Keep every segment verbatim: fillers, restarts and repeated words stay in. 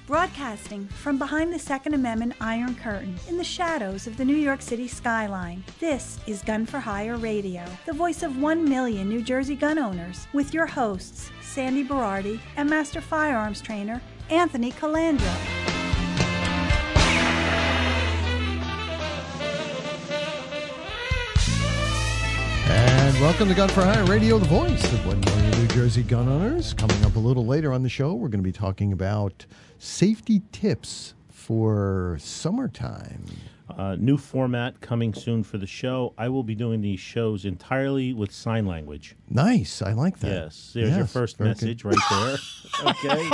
Broadcasting from behind the Second Amendment Iron Curtain in the shadows of the New York City skyline, this is Gun for Hire Radio, the voice of one million New Jersey gun owners, with your hosts, Sandy Berardi and Master Firearms Trainer, Anthony Calandra. And welcome to Gun for Hire Radio, the voice of one million New Jersey gun owners. Coming up a little later on the show, we're going to be talking about safety tips for summertime. Uh, new format coming soon for the show. I will be doing these shows entirely with sign language. Nice. I like that. Yes. There's yes, your first message good. right there. Okay.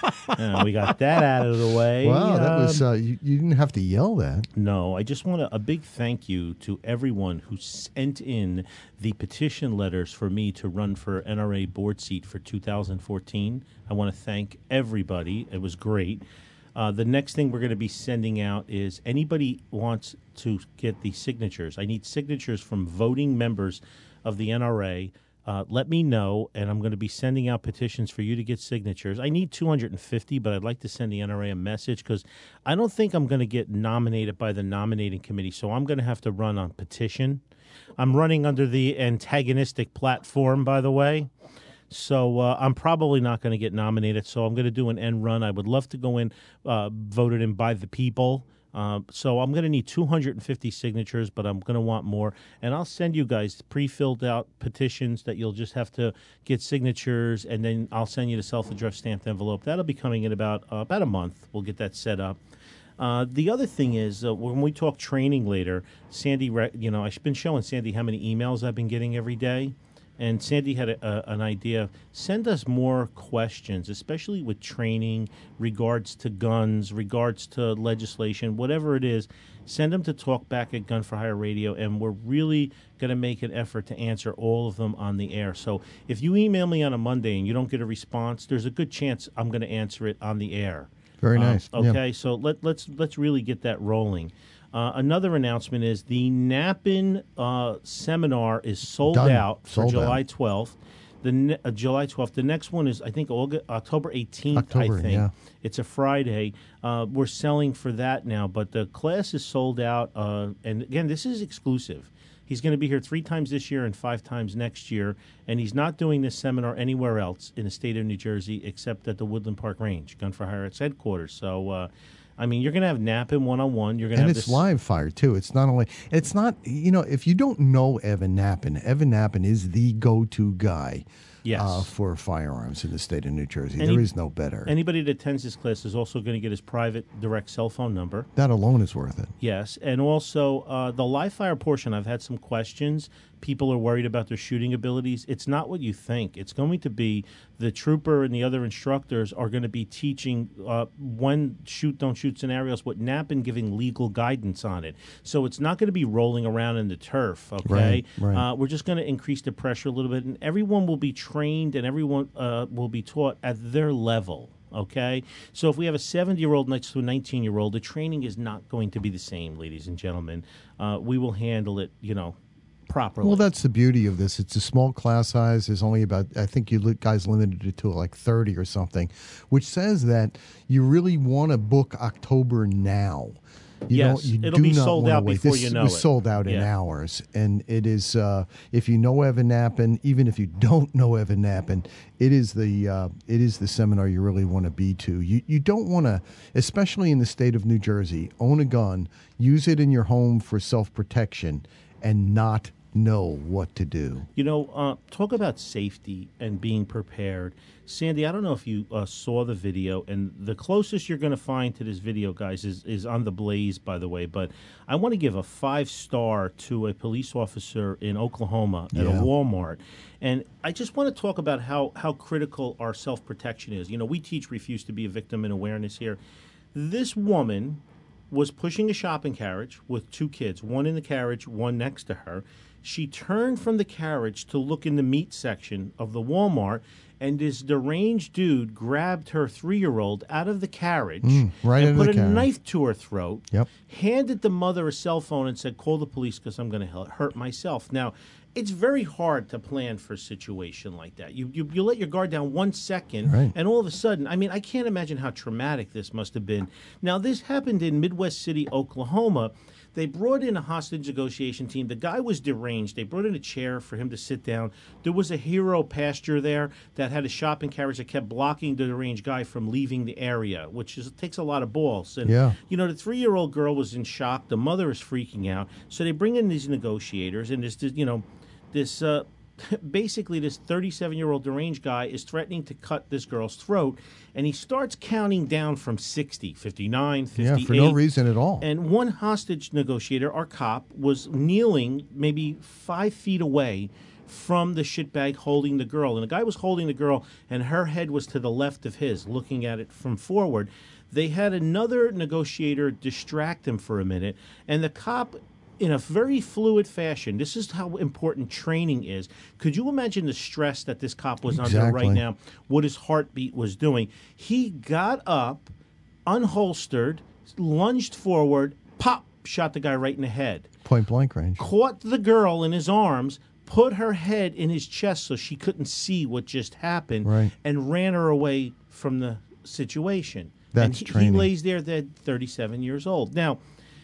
uh, we got that out of the way. Wow, that um, was, uh, you, you didn't have to yell that. No, I just want a, a big thank you to everyone who sent in the petition letters for me to run for N R A board seat for two thousand fourteen. I want to thank everybody. It was great. Uh, the next thing we're going to be sending out is anybody wants to get the signatures. I need signatures from voting members of the N R A. Uh, let me know, and I'm going to be sending out petitions for you to get signatures. I need two hundred fifty, but I'd like to send the N R A a message because I don't think I'm going to get nominated by the nominating committee, so I'm going to have to run on petition. I'm running under the antagonistic platform, by the way. So uh, I'm probably not going to get nominated, so I'm going to do an end run. I would love to go in, uh, voted in by the people. Uh, so I'm going to need two hundred fifty signatures, but I'm going to want more. And I'll send you guys pre-filled out petitions that you'll just have to get signatures, and then I'll send you the self-addressed stamped envelope. That'll be coming in about uh, about a month. We'll get that set up. Uh, the other thing is, uh, when we talk training later, Sandy, you know, I've been showing Sandy how many emails I've been getting every day. And Sandy had a, a, an idea. Send us more questions, especially with training, regards to guns, regards to legislation, whatever it is. Send them to talk back at Gun for Hire Radio, and we're really going to make an effort to answer all of them on the air. So if you email me on a Monday and you don't get a response, there's a good chance I'm going to answer it on the air. Very nice. Uh, okay, yeah. so let, let's let's really get that rolling. Uh, another announcement is the Nappin uh, seminar is sold Done. out for Sold July out. twelfth. The ne- uh, July twelfth. The next one is, I think, August, October eighteenth, October, I think. yeah. It's a Friday. Uh, we're selling for that now, but the class is sold out. Uh, and, again, this is exclusive. He's going to be here three times this year and five times next year, and he's not doing this seminar anywhere else in the state of New Jersey except at the Woodland Park Range, Gun for Hire, its headquarters. So, uh, I mean, you're going to have Nappin one-on-one. You're going to And have it's this live fire, too. It's not only, it's not, you know, if you don't know Evan Nappin, Evan Nappin is the go-to guy. Yes. Uh, for firearms in the state of New Jersey. Any, there is no better. Anybody that attends this class is also going to get his private direct cell phone number. That alone is worth it. Yes, and also uh, the live fire portion, I've had some questions. People are worried about their shooting abilities. It's not what you think. It's going to be the trooper and the other instructors are going to be teaching uh, when shoot, don't shoot scenarios, what Nappin giving legal guidance on it. So it's not going to be rolling around in the turf, okay? Right, right. Uh, we're just going to increase the pressure a little bit, and everyone will be trained and everyone uh, will be taught at their level. Okay? So if we have a seventy-year-old next to a nineteen-year-old, the training is not going to be the same, ladies and gentlemen. Uh, we will handle it, you know, properly. Well, that's the beauty of this. It's a small class size. There's only about, I think you li- guys limited it to like thirty or something, which says that you really want to book October now. You yes, don't, you it'll do be not sold wanna out wait. before this you know was it. sold out in Yeah. hours, and it is. Uh, if you know Evan Nappin, even if you don't know Evan Nappin, it is the uh, it is the seminar you really want to be to. You you don't want to, especially in the state of New Jersey, own a gun, use it in your home for self protection, and not know what to do. You know, uh, talk about safety and being prepared. Sandy, I don't know if you uh, saw the video, and the closest you're going to find to this video, guys, is, is on the Blaze, by the way. But I want to give a five-star to a police officer in Oklahoma at Yeah. a Walmart. And I just want to talk about how, how critical our self-protection is. You know, we teach Refuse to be a Victim in awareness here. This woman was pushing a shopping carriage with two kids, one in the carriage, one next to her. She turned from the carriage to look in the meat section of the Walmart, and this deranged dude grabbed her three-year-old out of the carriage Mm, right and out of put the a carriage. knife to her throat, Yep. handed the mother a cell phone and said, call the police because I'm going to hurt myself. Now, it's very hard to plan for a situation like that. You you, you let your guard down one second, Right. and all of a sudden, I mean, I can't imagine how traumatic this must have been. Now, this happened in Midwest City, Oklahoma. They brought in a hostage negotiation team. The guy was deranged. They brought in a chair for him to sit down. There was a hero pasture there that had a shopping carriage that kept blocking the deranged guy from leaving the area, which is, takes a lot of balls. And, Yeah. you know, the three-year-old girl was in shock. The mother is freaking out. So they bring in these negotiators, and this, this you know, this uh, basically this thirty-seven-year-old deranged guy is threatening to cut this girl's throat, and he starts counting down from sixty, fifty-nine, fifty-eight. Yeah, for no reason at all. And one hostage negotiator, our cop, was kneeling maybe five feet away from the shitbag holding the girl. And the guy was holding the girl, and her head was to the left of his, looking at it from forward. They had another negotiator distract him for a minute, and the cop, in a very fluid fashion, this is how important training is. Could you imagine the stress that this cop was under Exactly. right now, what his heartbeat was doing? He got up, unholstered, lunged forward, pop, shot the guy right in the head. Point blank range. Caught the girl in his arms, put her head in his chest so she couldn't see what just happened, Right. and ran her away from the situation. That's and he, training. he lays there dead, thirty-seven years old. Now,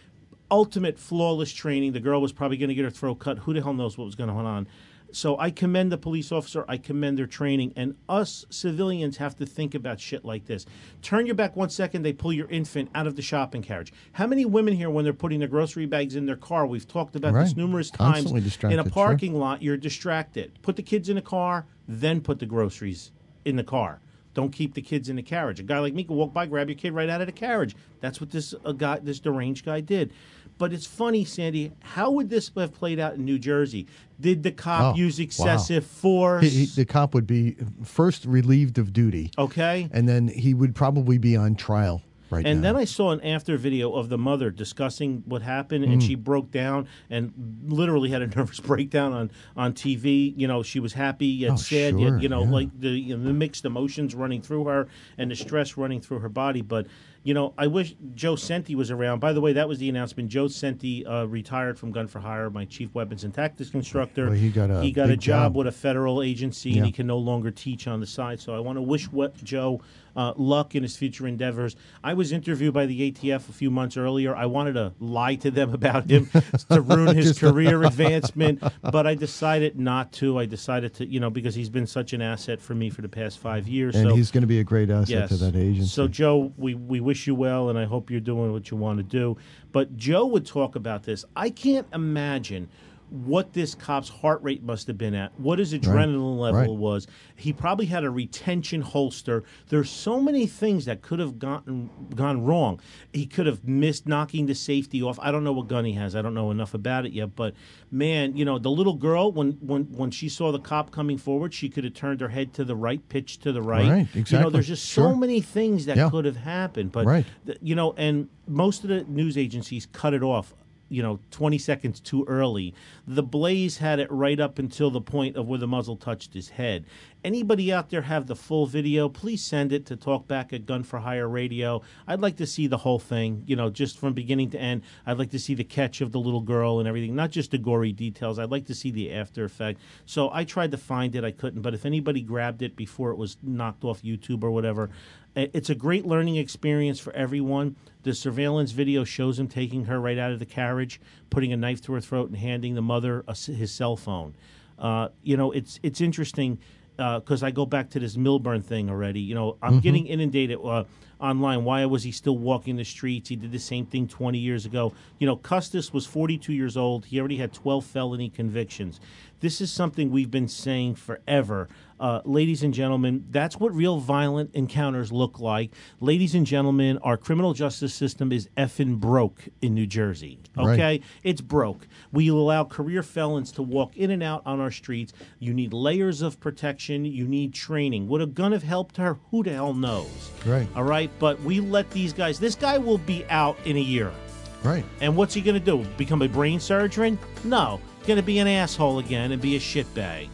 ultimate flawless training. The girl was probably going to get her throat cut. Who the hell knows what was going on? So I commend the police officer. I commend their training. And us civilians have to think about shit like this. Turn your back one second, they pull your infant out of the shopping carriage. How many women here, when they're putting their grocery bags in their car, we've talked about this Right. numerous Constantly times, in distracted, a sure. parking lot, you're distracted. Put the kids in the car, then put the groceries in the car. Don't keep the kids in the carriage. A guy like me can walk by, grab your kid right out of the carriage. That's what this a guy, this deranged guy did. But it's funny, Sandy. How would this have played out in New Jersey? Did the cop Oh, use wow. excessive force? He, he, the cop would be first relieved of duty, Okay. and then he would probably be on trial right And now. then I saw an after video of the mother discussing what happened, and Mm. she broke down and literally had a nervous breakdown on, on T V. You know, she was happy yet Oh, sad, sure, yet, you know, yeah. like the, you know, the mixed emotions running through her and the stress running through her body. But, you know, I wish Joe Senti was around. By the way, that was the announcement. Joe Senti uh, retired from Gun for Hire, my chief weapons and tactics instructor. Well, he got a he got a big job job. with a federal agency, Yeah. and he can no longer teach on the side. So I want to wish what Joe uh, luck in his future endeavors. I was interviewed by the A T F a few months earlier. I wanted to lie to them about him to ruin his Just- career advancement, but I decided not to. I decided to, you know, because he's been such an asset for me for the past five years. and so he's going to be a great asset yes. to that agency. So, Joe, we, we wish you well, and I hope you're doing what you want to do. But Joe would talk about this. I can't imagine what this cop's heart rate must have been at, what his adrenaline level Right. was. He probably had a retention holster. There's so many things that could have gotten gone wrong. He could have missed knocking the safety off. I don't know what gun he has. I don't know enough about it yet. But man, you know, the little girl, when when when she saw the cop coming forward, she could have turned her head to the right, pitched to the right. Right, You know, exactly. there's just so Sure. many things that Yeah. could have happened. But Right. th- you know, and most of the news agencies cut it off, you know, twenty seconds too early. The Blaze had it right up until the point of where the muzzle touched his head. Anybody out there have the full video? Please send it to Talkback at Gun for Hire Radio. I'd like to see the whole thing, you know, just from beginning to end. I'd like to see the catch of the little girl and everything, not just the gory details. I'd like to see the after effect. So I tried to find it. I couldn't. But if anybody grabbed it before it was knocked off YouTube or whatever, i- it's a great learning experience for everyone. The surveillance video shows him taking her right out of the carriage, putting a knife to her throat, and handing the mother a s his cell phone. Uh, you know, it's it's interesting because I go back to this Milburn thing already. You know, I'm getting inundated uh, online. Why was he still walking the streets? He did the same thing twenty years ago. You know, Custis was forty-two years old. He already had twelve felony convictions. This is something we've been saying forever. Uh, ladies and gentlemen, that's what real violent encounters look like. Ladies and gentlemen, our criminal justice system is effing broke in New Jersey. Okay? Right. It's broke. We allow career felons to walk in and out on our streets. You need layers of protection. You need training. Would a gun have helped her? Who the hell knows? Right. All right? But we let these guys, this guy will be out in a year. Right. And what's he going to do? Become a brain surgeon? No. Going to be an asshole again and be a shitbag.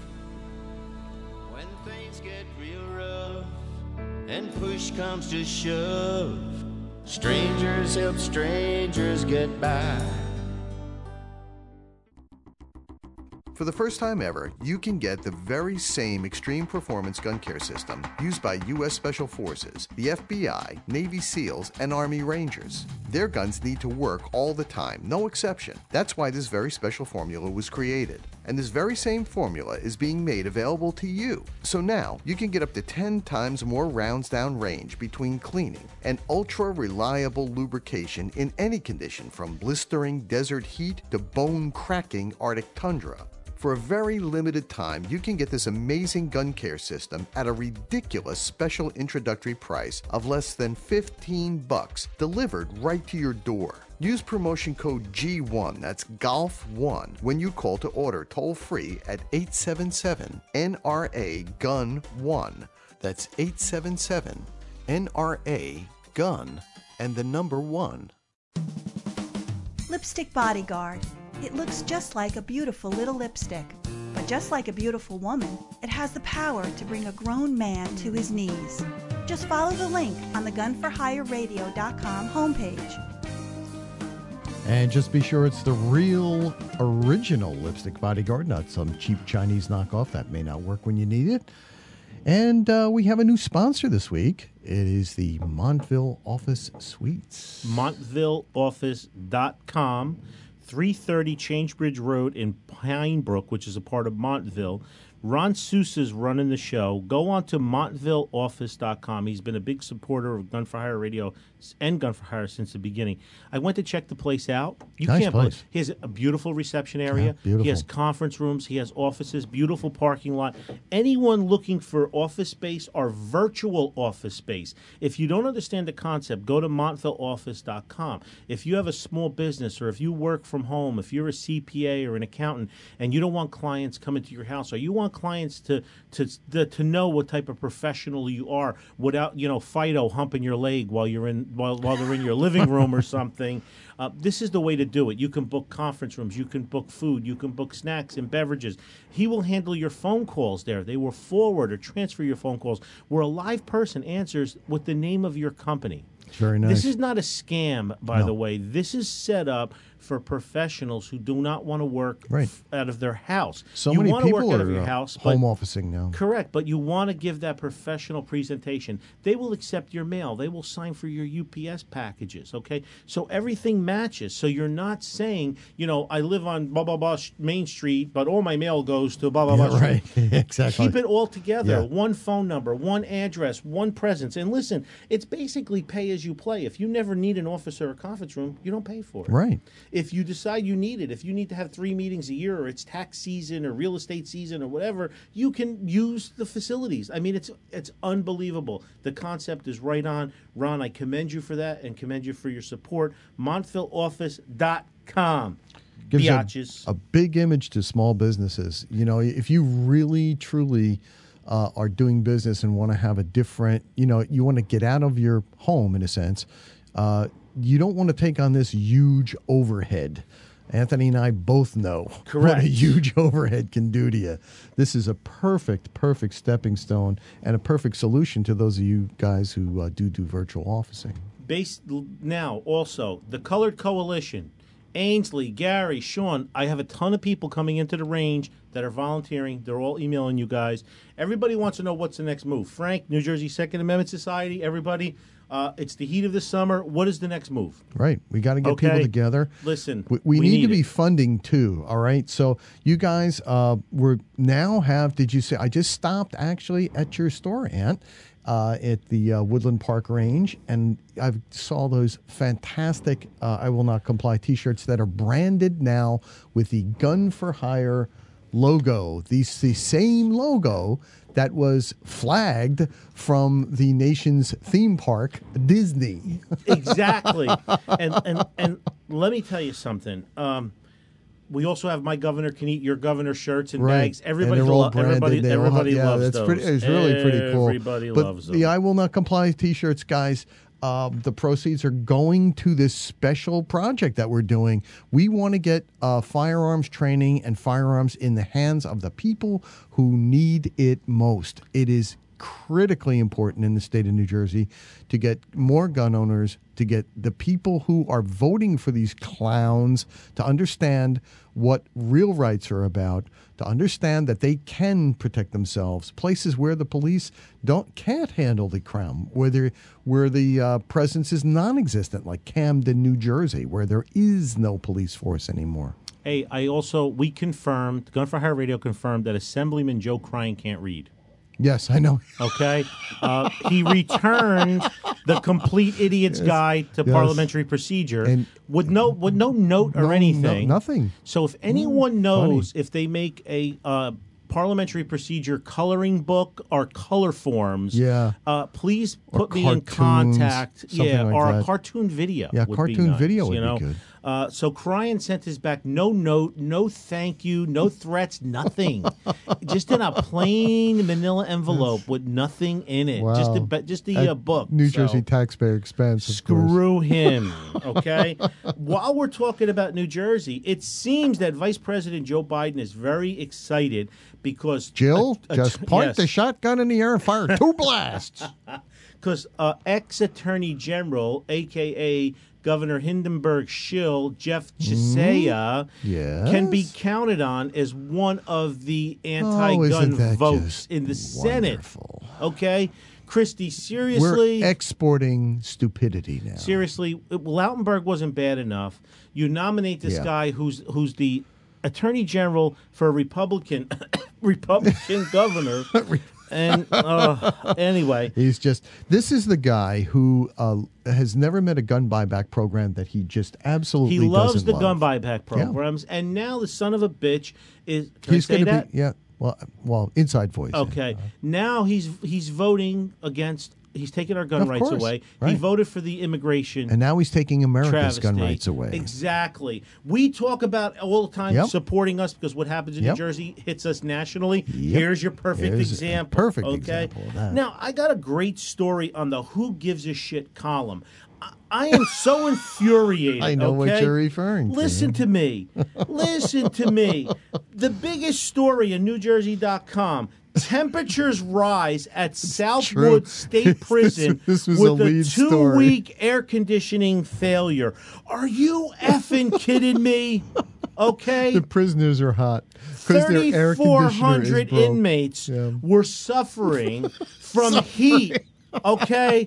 When things get real rough and push comes to shove, strangers help strangers get by. For For the first time ever, you can get the very same extreme performance gun care system used by U S Special Forces, the F B I, Navy SEALs, and Army Rangers. Their guns need to work all the time, no exception. That's why this very special formula was created. And this very same formula is being made available to you. So now, you can get up to ten times more rounds down range between cleaning and ultra-reliable lubrication in any condition from blistering desert heat to bone-cracking Arctic tundra. For a very limited time, you can get this amazing gun care system at a ridiculous special introductory price of less than fifteen bucks, delivered right to your door. Use promotion code G one, that's golf one, when you call to order toll-free at eight seven seven N R A gun one. That's eight seven seven N R A gun and the number one. Lipstick Bodyguard. It looks just like a beautiful little lipstick. But just like a beautiful woman, it has the power to bring a grown man to his knees. Just follow the link on the gun for hire radio dot com homepage. And just be sure it's the real, original Lipstick Bodyguard, not some cheap Chinese knockoff that may not work when you need it. And uh, we have a new sponsor this week. It is the Montville Office Suites. montville office dot com, three thirty Changebridge Road in Pine Brook, which is a part of Montville. Ron Sousa's running the show. Go on to montville office dot com. He's been a big supporter of Gun for Hire Radio and Gun for Hire since the beginning. I went to check the place out. You nice can't place. believe he has a beautiful reception area. Yeah, beautiful. He has conference rooms. He has offices, beautiful parking lot. Anyone looking for office space or virtual office space, if you don't understand the concept, go to montville office dot com. If you have a small business or if you work from home, if you're a C P A or an accountant and you don't want clients coming to your house or you want clients to to to, to know what type of professional you are without, you know, Fido humping your leg while you're in while while they're in your living room or something. Uh, this is the way to do it. You can book conference rooms, you can book food, you can book snacks and beverages. He will handle your phone calls there. They will forward or transfer your phone calls where a live person answers with the name of your company. Very nice. This is not a scam, by No. the way. This is set up for professionals who do not want to work Right. f- out of their house. So you many want to people work out are of your uh, house, but home officing now. correct, but you want to give that professional presentation. They will accept your mail. They will sign for your U P S packages, okay? So everything matches. So you're not saying, you know, I live on blah, blah, blah sh- Main Street, but all my mail goes to blah, blah, Yeah, blah right. Street. Exactly. Keep it all together. Yeah. One phone number, one address, one presence. And listen, it's basically pay as you play. If you never need an office or a conference room, you don't pay for it. Right. If you decide you need it, if you need to have three meetings a year or it's tax season or real estate season or whatever, you can use the facilities. I mean, it's it's unbelievable. The concept is right on. Ron, I commend you for that and commend you for your support. montville office dot com. Gives a, Biatches. a big image to small businesses. You know, if you really, truly uh, are doing business and want to have a different, you know, you want to get out of your home in a sense, uh, you don't want to take on this huge overhead. Anthony and I both know Correct. what a huge overhead can do to you. This is a perfect, perfect stepping stone and a perfect solution to those of you guys who uh, do do virtual officing. Based now, also, the Colored Coalition, Ainsley, Gary, Sean, I have a ton of people coming into the range that are volunteering. They're all emailing you guys. Everybody wants to know what's the next move. Frank, New Jersey Second Amendment Society, everybody, uh, it's the heat of the summer. What is the next move? Right. We got to get Okay. people together. Listen, We, we, we need, need to be it. funding too. All right. So you guys, uh, we're now have. Did you say? I just stopped actually at your store, Ant, uh, at the uh, Woodland Park Range, and I saw those fantastic. Uh, I will not comply T-shirts that are branded now with the Gun for Hire logo. These the same logo that was flagged from the nation's theme park, Disney. Exactly. and, and and let me tell you something. Um, we also have My Governor Can Eat Your Governor shirts and Right. bags. Everybody, And they're all lo- branded. everybody, They all have- everybody yeah, loves that's those. Pretty, it's really pretty cool. Everybody but loves them. the I Will Not Comply T-shirts, guys, um, the proceeds are going to this special project that we're doing. We want to get uh, firearms training and firearms in the hands of the people who need it most. It is critically important in the state of New Jersey to get more gun owners, to get the people who are voting for these clowns to understand what real rights are about, to understand that they can protect themselves. Places where the police don't can't handle the crime, where the where the uh, presence is non-existent, like Camden, New Jersey, where there is no police force anymore. Hey, I also, we confirmed, Gun for Hire Radio confirmed that Assemblyman Joe Cryan can't read. Yes, I know. Okay? Uh, he returned the Complete Idiot's Yes. Guide to Yes. Parliamentary Procedure And- with no with no note or No, anything. no- nothing. So if anyone knows funny. if they make a uh, parliamentary procedure coloring book or color forms, Yeah. uh, please Or put me in cartoons, contact. something Yeah, like or that. a cartoon video. Yeah, would cartoon be nice, video would you be know? good. Uh, so Cryan sent us back no note, no thank you, no threats, nothing. Just in a plain manila envelope with nothing in it. Wow. Just a, ba- just the At uh, book. New So, Jersey taxpayer expense, of course. Screw him, okay? While we're talking about New Jersey, it seems that Vice President Joe Biden is very excited because... Jill, a- a- just point yes. the shotgun in the air and fire two blasts. Because uh, ex-attorney general, a k a. Governor Hindenburg shill, Jeff Chisea, Yes. can be counted on as one of the Oh, anti-gun isn't that votes just in the Senate. wonderful? Okay? Christy, seriously... We're exporting stupidity now. Seriously, Lautenberg wasn't bad enough. You nominate this Yeah. guy who's who's the attorney general for a Republican Republican governor, and uh, anyway, He's just, this is the guy who uh, has never met a gun buyback program that he just absolutely he loves doesn't the love. gun buyback programs, and now the son of a bitch is. Can He's I say gonna that? be, yeah, well, well, inside voice. yeah. Okay. Now he's he's voting against. He's taking our gun Of rights course, away. He right. voted for the immigration. And now he's taking America's travesty. gun rights away. Exactly. We talk about all the time Yep. supporting us because what happens in Yep. New Jersey hits us nationally. Yep. Here's your perfect Here's a example. perfect okay? example of that. Now, I got a great story on the Who Gives a Shit column. I, I am so infuriated. I know what okay? you're referring to. Listen to me. Listen to me. The biggest story in New Jersey dot com. Temperatures rise at Southwood true. State Prison This was with a lead story. two-week air conditioning failure. Are you effing kidding me? Okay. The prisoners are hot because their air thirty-four conditioner is hundred broke. inmates Yeah. were suffering from heat. Okay.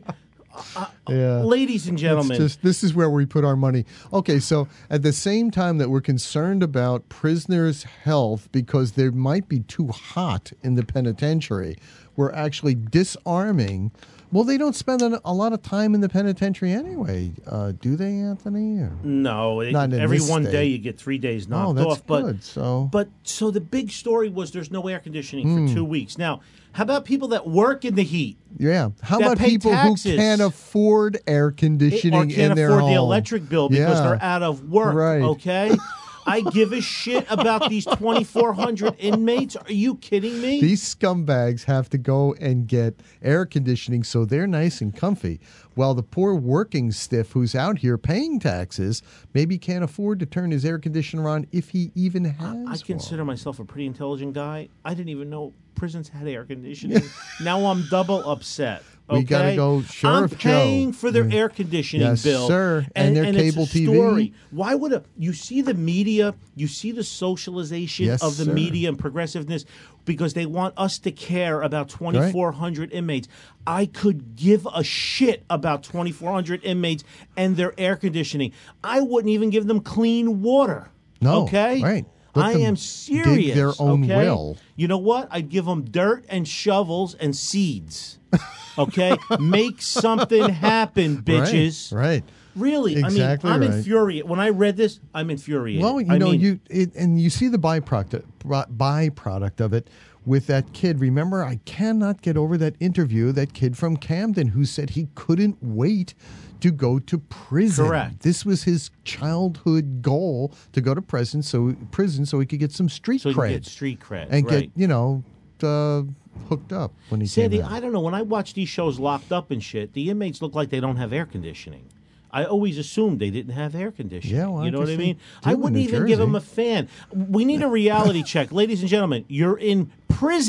Yeah. Ladies and gentlemen. It's just, this is where we put our money. Okay, so at the same time that we're concerned about prisoners' health because they might be too hot in the penitentiary, we're actually disarming. Well, they don't spend a a lot of time in the penitentiary anyway, uh, do they, Anthony? Or- No, it- Not in every this one state. day you get three days Oh, knocked that's off. But good. So, But so the big story was there's no air conditioning Hmm. for two weeks. Now, how about people that work in the heat yeah. How that about pay people taxes. who can't afford air conditioning or in can't their afford the home? electric bill because Yeah. they're out of work? Right. Okay, I give a shit about these twenty-four hundred inmates. Are you kidding me? These scumbags have to go and get air conditioning so they're nice and comfy, while the poor working stiff who's out here paying taxes maybe can't afford to turn his air conditioner on if he even has I one. consider myself a pretty intelligent guy. I didn't even know prisons had air conditioning. Now I'm double upset. We Okay? gotta go, Sheriff I'm paying Joe. for their Yeah. air conditioning Yes, bill, sir. And their cable it's a T V. story. Why would a you see the media? You see the socialization Yes, of the sir. media and progressiveness because they want us to care about twenty-four hundred inmates. I could give a shit about twenty-four hundred inmates and their air conditioning. I wouldn't even give them clean water. No, okay, right. Let I them am dig serious. their own okay? well. You know what? I'd give them dirt and shovels and seeds. Okay, make something happen, bitches. Right, right. Really, Exactly I mean, I'm right. infuriated. When I read this, I'm infuriated. Well, you I know, mean, you it, and you see the byproduct byproduct of it with that kid. Remember, I cannot get over that interview. That kid from Camden who said he couldn't wait to go to prison. Correct. This was his childhood goal to go to prison, so prison, so he could get some street so you cred get street cred and right. get you know uh, hooked up when he Sandy, came out. I don't know. When I watch these shows locked up and shit, the inmates look like they don't have air conditioning. I always assumed they didn't have air conditioning. Yeah, well, you I know what guess I they mean? do I in wouldn't New even give Jersey. them a fan. We need a reality check. Ladies and gentlemen, you're in prison.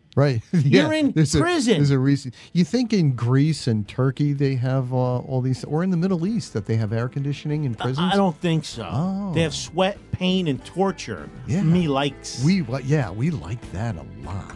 Right. You're in there's prison. A, there's a reason. You think in Greece and Turkey they have uh, all these, or in the Middle East that they have air conditioning in prisons? I don't think so. Oh. They have sweat, pain, and torture. Yeah. Me likes. We yeah, we like that a lot.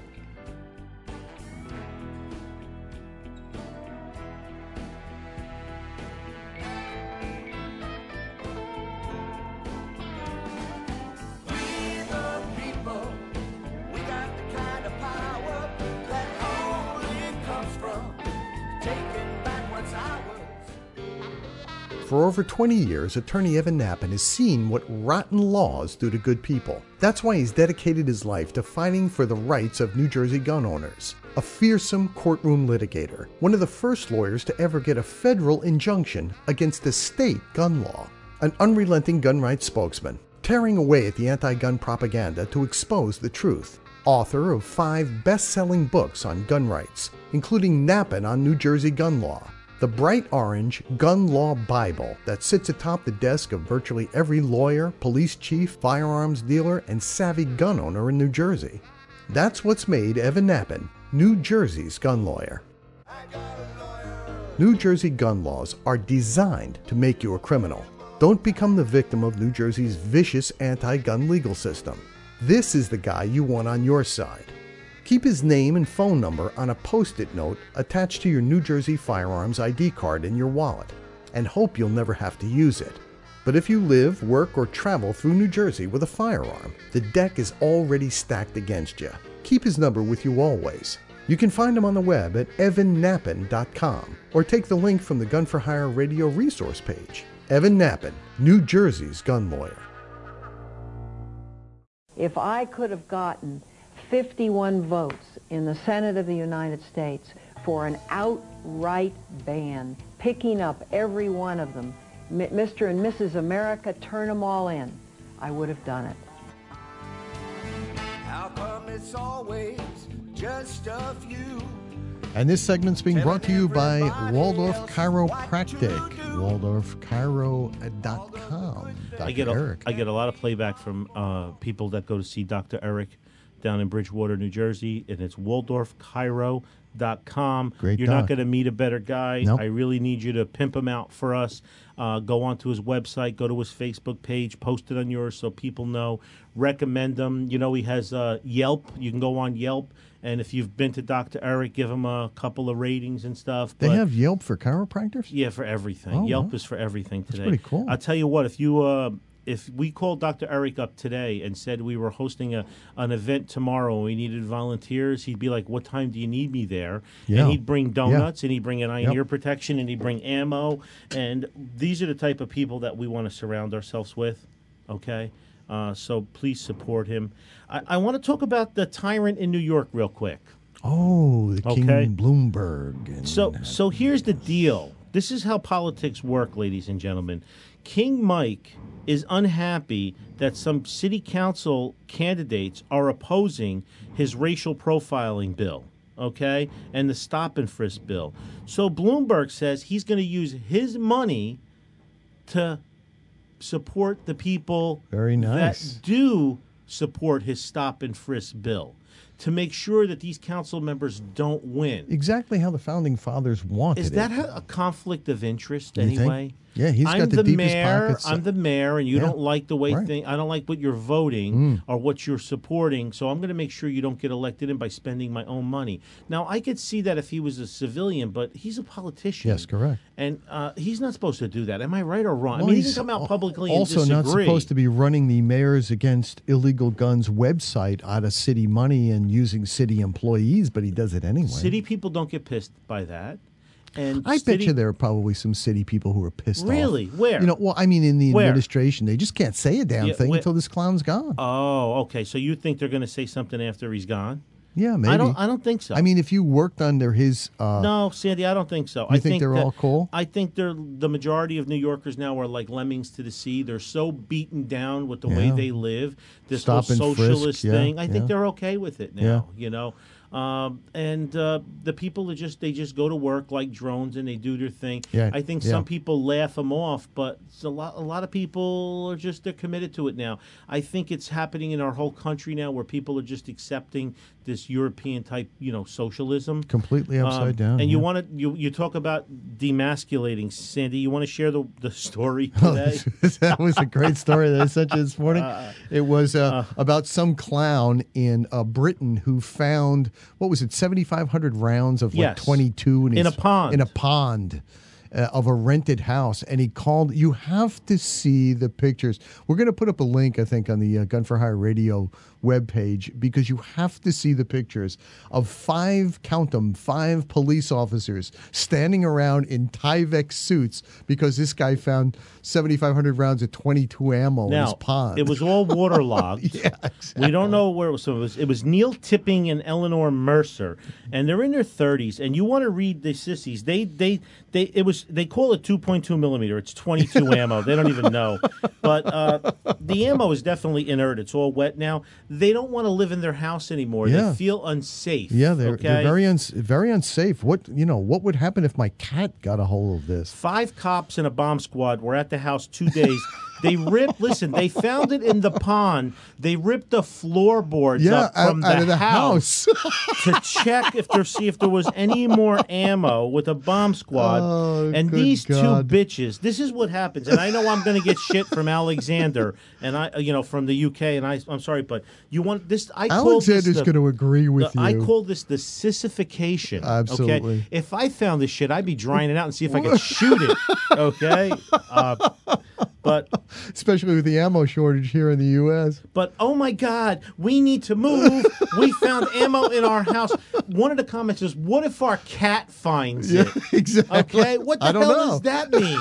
For over twenty years, attorney Evan Nappen has seen what rotten laws do to good people. That's why he's dedicated his life to fighting for the rights of New Jersey gun owners. A fearsome courtroom litigator, one of the first lawyers to ever get a federal injunction against a state gun law. An unrelenting gun rights spokesman, tearing away at the anti-gun propaganda to expose the truth. Author of five best-selling books on gun rights, including Nappen on New Jersey gun law. The bright orange gun law Bible that sits atop the desk of virtually every lawyer, police chief, firearms dealer, and savvy gun owner in New Jersey. That's what's made Evan Nappen New Jersey's gun lawyer. New Jersey gun laws are designed to make you a criminal. Don't become the victim of New Jersey's vicious anti-gun legal system. This is the guy you want on your side. Keep his name and phone number on a post-it note attached to your New Jersey firearms I D card in your wallet, and hope you'll never have to use it. But if you live, work, or travel through New Jersey with a firearm, the deck is already stacked against you. Keep his number with you always. You can find him on the web at evan nappen dot com, or take the link from the Gun for Hire radio resource page. Evan Nappen, New Jersey's gun lawyer. If I could have gotten fifty-one votes in the Senate of the United States for an outright ban, picking up every one of them, Mister and Missus America, turn them all in, I would have done it. How come it's always just a few? And this segment's being brought to you by Waldorf Chiropractic, waldorf chiro dot com. I get a, Eric. I get a lot of playback from uh, people that go to see Doctor Eric down in Bridgewater, New Jersey, and it's waldorf chiro dot com. Great You're doc. not going to meet a better guy. Nope. I really need you to pimp him out for us. Uh, go onto his website, go to his Facebook page, post it on yours so people know. Recommend him. You know, he has uh, Yelp. You can go on Yelp, and if you've been to Doctor Eric, give him a couple of ratings and stuff. They But have Yelp for chiropractors? yeah, for everything. Oh, Yelp wow. is for everything today. pretty cool. I'll tell you what, if you uh, if we called Doctor Eric up today and said we were hosting a an event tomorrow and we needed volunteers, he'd be like, "What time do you need me there?" Yeah. And he'd bring donuts, and he'd bring an eye and Yep. ear protection, and he'd bring ammo. And these are the type of people that we want to surround ourselves with. Okay, uh, so please support him. I, I want to talk about the tyrant in New York real quick. Oh, the King Okay. Bloomberg. And, So, so here's the deal. This is how politics work, ladies and gentlemen. King Mike is unhappy that some city council candidates are opposing his racial profiling bill, okay, and the stop and frisk bill. So Bloomberg says he's going to use his money to support the people Very nice. that do support his stop and frisk bill, to make sure that these council members don't win. exactly how the founding fathers wanted Is that it. a, a conflict of interest You think? anyway? Yeah, he's I'm got the the deepest mayor. pockets. I'm the mayor, and you Yeah. don't like the way Right. thing. I don't like what you're voting or what you're supporting. So I'm going to make sure you don't get elected in by spending my own money. Now I could see that if he was a civilian, but he's a politician. Yes, correct. And uh, he's not supposed to do that. Am I right or wrong? Well, I mean, he he's can come out al- publicly also and not disagree. supposed to be running the Mayors Against Illegal Guns website out of city money and using city employees, but he does it anyway. City people don't get pissed by that. And I city, bet you there are probably some city people who are pissed off. Really? Where? You know, well, I mean, in the Where? administration, they just can't say a damn Yeah, thing where- until this clown's gone. Oh, okay. So you think they're going to say something after he's gone? yeah, maybe. I don't. I don't think so. I mean, if you worked under his, uh, no, Sandy, I don't think so. You I think they're that- all cool? I think they're the majority of New Yorkers now are like lemmings to the sea. They're so beaten down with the way Yeah. they live, this Stop whole and frisk, socialist yeah, thing. I think yeah. they're okay with it now. You know. Um, and uh, the people are just they just go to work like drones and they do their thing. Yeah, I think yeah. some people laugh them off, but it's a lot a lot of people are just they're committed to it now. I think it's happening in our whole country now where people are just accepting this European type, you know, socialism. Completely upside Um, down. And you yeah. want to you, you talk about demasculating, Sandy. You want to share the the story Oh, today? that was a great story that I sent you this morning. It was uh, about some clown in uh, Britain who found, what was it, seventy-five hundred rounds of like Yes. twenty-two in, In his- a pond. in a pond. Uh, of a rented house, and he called. You have to see the pictures. We're going to put up a link, I think, on the uh, Gun for Hire Radio webpage, because you have to see the pictures of five, count them, five police officers standing around in Tyvek suits because this guy found seventy-five hundred rounds of twenty-two ammo in his Now, pond. it was all waterlogged. Yeah, exactly. We don't know where it was. So it was, it was Neil Tipping and Eleanor Mercer, and they're in their thirties. And you want to read the sissies? They they they it was they call it two point two millimeter. It's twenty-two ammo. They don't even know, but uh, the ammo is definitely inert. It's all wet now. They don't want to live in their house anymore. Yeah. They feel unsafe. Yeah, they're, okay? they're very uns- very unsafe. What you know? What would happen if my cat got a hold of this? Five cops and a bomb squad were at the house two days. They ripped. Listen, they found it in the pond. They ripped the floorboards Yeah, up from out, out the, of the house, house. to check if there see if there was any more ammo with a bomb squad. Oh, and good these God. two bitches. This is what happens. And I know I'm going to get shit from Alexander and I, you know, from the U K. And I, I'm sorry, but you want this? I call this Alexander's the- going to agree with the- you. I call this the sissification. Absolutely. Okay? If I found this shit, I'd be drying it out and see if I could shoot it. Okay. Uh, but Especially with the ammo shortage here in the U S but oh my God, we need to move. We found ammo in our house. One of the comments is, "What if our cat finds Yeah, it?" exactly. Okay. What the I don't hell know. does that mean?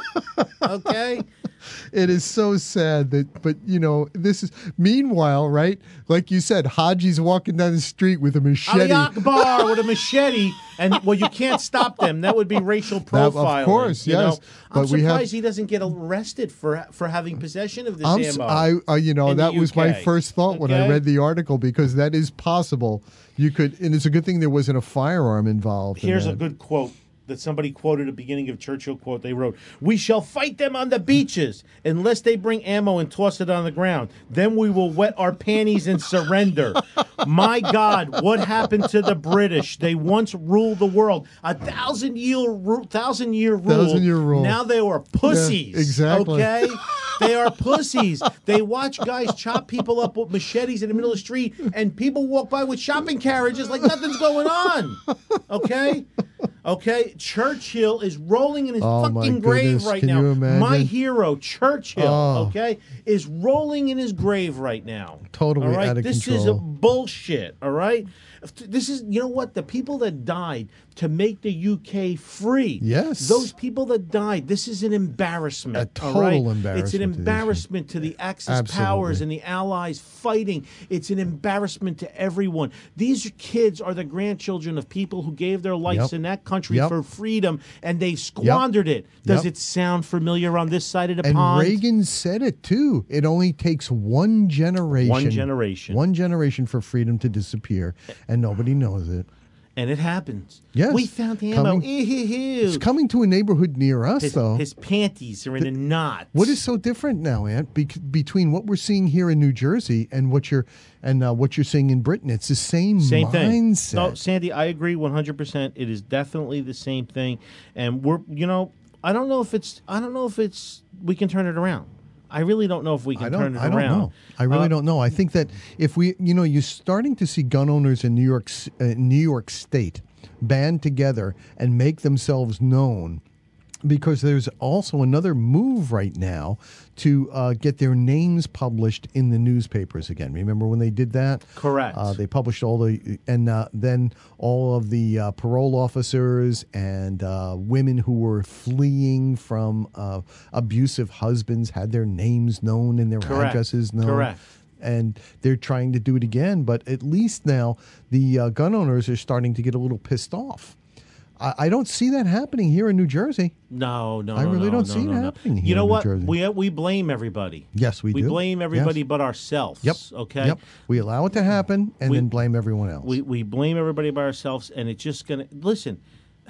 Okay. It is so sad that, but you know, this is. Meanwhile, right? Like you said, Haji's walking down the street with a machete. Ali Akbar with a machete, and well, you can't stop them. That would be racial That- of profiling. course, you yes. know? I'm But we have- surprised he doesn't get arrested for for having possession of this I'm, s- ammo. I, uh, you know, in the that was my U K. first thought when I Okay? read the article, because that is possible. You could, and it's a good thing there wasn't a firearm involved. in Here's a that. good quote that somebody quoted at the beginning of Churchill quote. They wrote, "We shall fight them on the beaches unless they bring ammo and toss it on the ground. Then we will wet our panties and surrender." My God, what happened to the British? They once ruled the world. A thousand year, ru- thousand year rule. Thousand year rule. Now they are pussies. Yeah, exactly. Okay? They are pussies. They watch guys chop people up with machetes in the middle of the street, and people walk by with shopping carriages like nothing's going on. Okay? Okay? Churchill is rolling in his Oh, my fucking grave goodness. right Can now. you imagine? My hero, Churchill, Oh. okay, is rolling in his grave right now. Totally all right? out of this control. is a bullshit, all right? This is, you know what? The people that died to make the U K free. Yes. Those people that died, this is an embarrassment. A all total right? embarrassment It's to an this embarrassment to the Axis Absolutely. powers and the Allies fighting. It's an embarrassment to everyone. These kids are the grandchildren of people who gave their lives Yep. in that country Yep. for freedom, and they squandered it. Does Yep. it sound familiar on this side of the And pond? Reagan said it too. It only takes one generation. One generation. One generation for freedom to disappear, and nobody knows it. And it happens. Yes. We found the ammo. Coming- Ew. It's coming to a neighborhood near us, his, though. his panties are in a knot. What is so different now, Ant, be- between what we're seeing here in New Jersey and what you're and uh, what you're seeing in Britain? It's the same, Same thing. mindset. No, Sandy, I agree one hundred percent. It is definitely the same thing. And we're, you know, I don't know if it's, I don't know if it's, we can turn it around. I really don't know if we can I don't. turn it I don't around. know. I really Uh, don't know. I think that if we, you know, you're starting to see gun owners in New York, S- uh, New York State, band together and make themselves known, because there's also another move right now to uh, get their names published in the newspapers again. Remember when they did that? Correct. Uh, they published all the, and uh, then all of the uh, parole officers and uh, women who were fleeing from uh, abusive husbands had their names known and their Correct. addresses known. Correct. And they're trying to do it again, but at least now the uh, gun owners are starting to get a little pissed off. I, I don't see that happening here in New Jersey. No, no, I no, really no, don't no, see it no, no. happening here You know in New what? Jersey. We we blame everybody. Yes, we We do. blame everybody Yes. but ourselves. Yep. Okay. Yep. We allow it to happen and We- then blame everyone else. We we blame everybody but ourselves, and it's just gonna listen.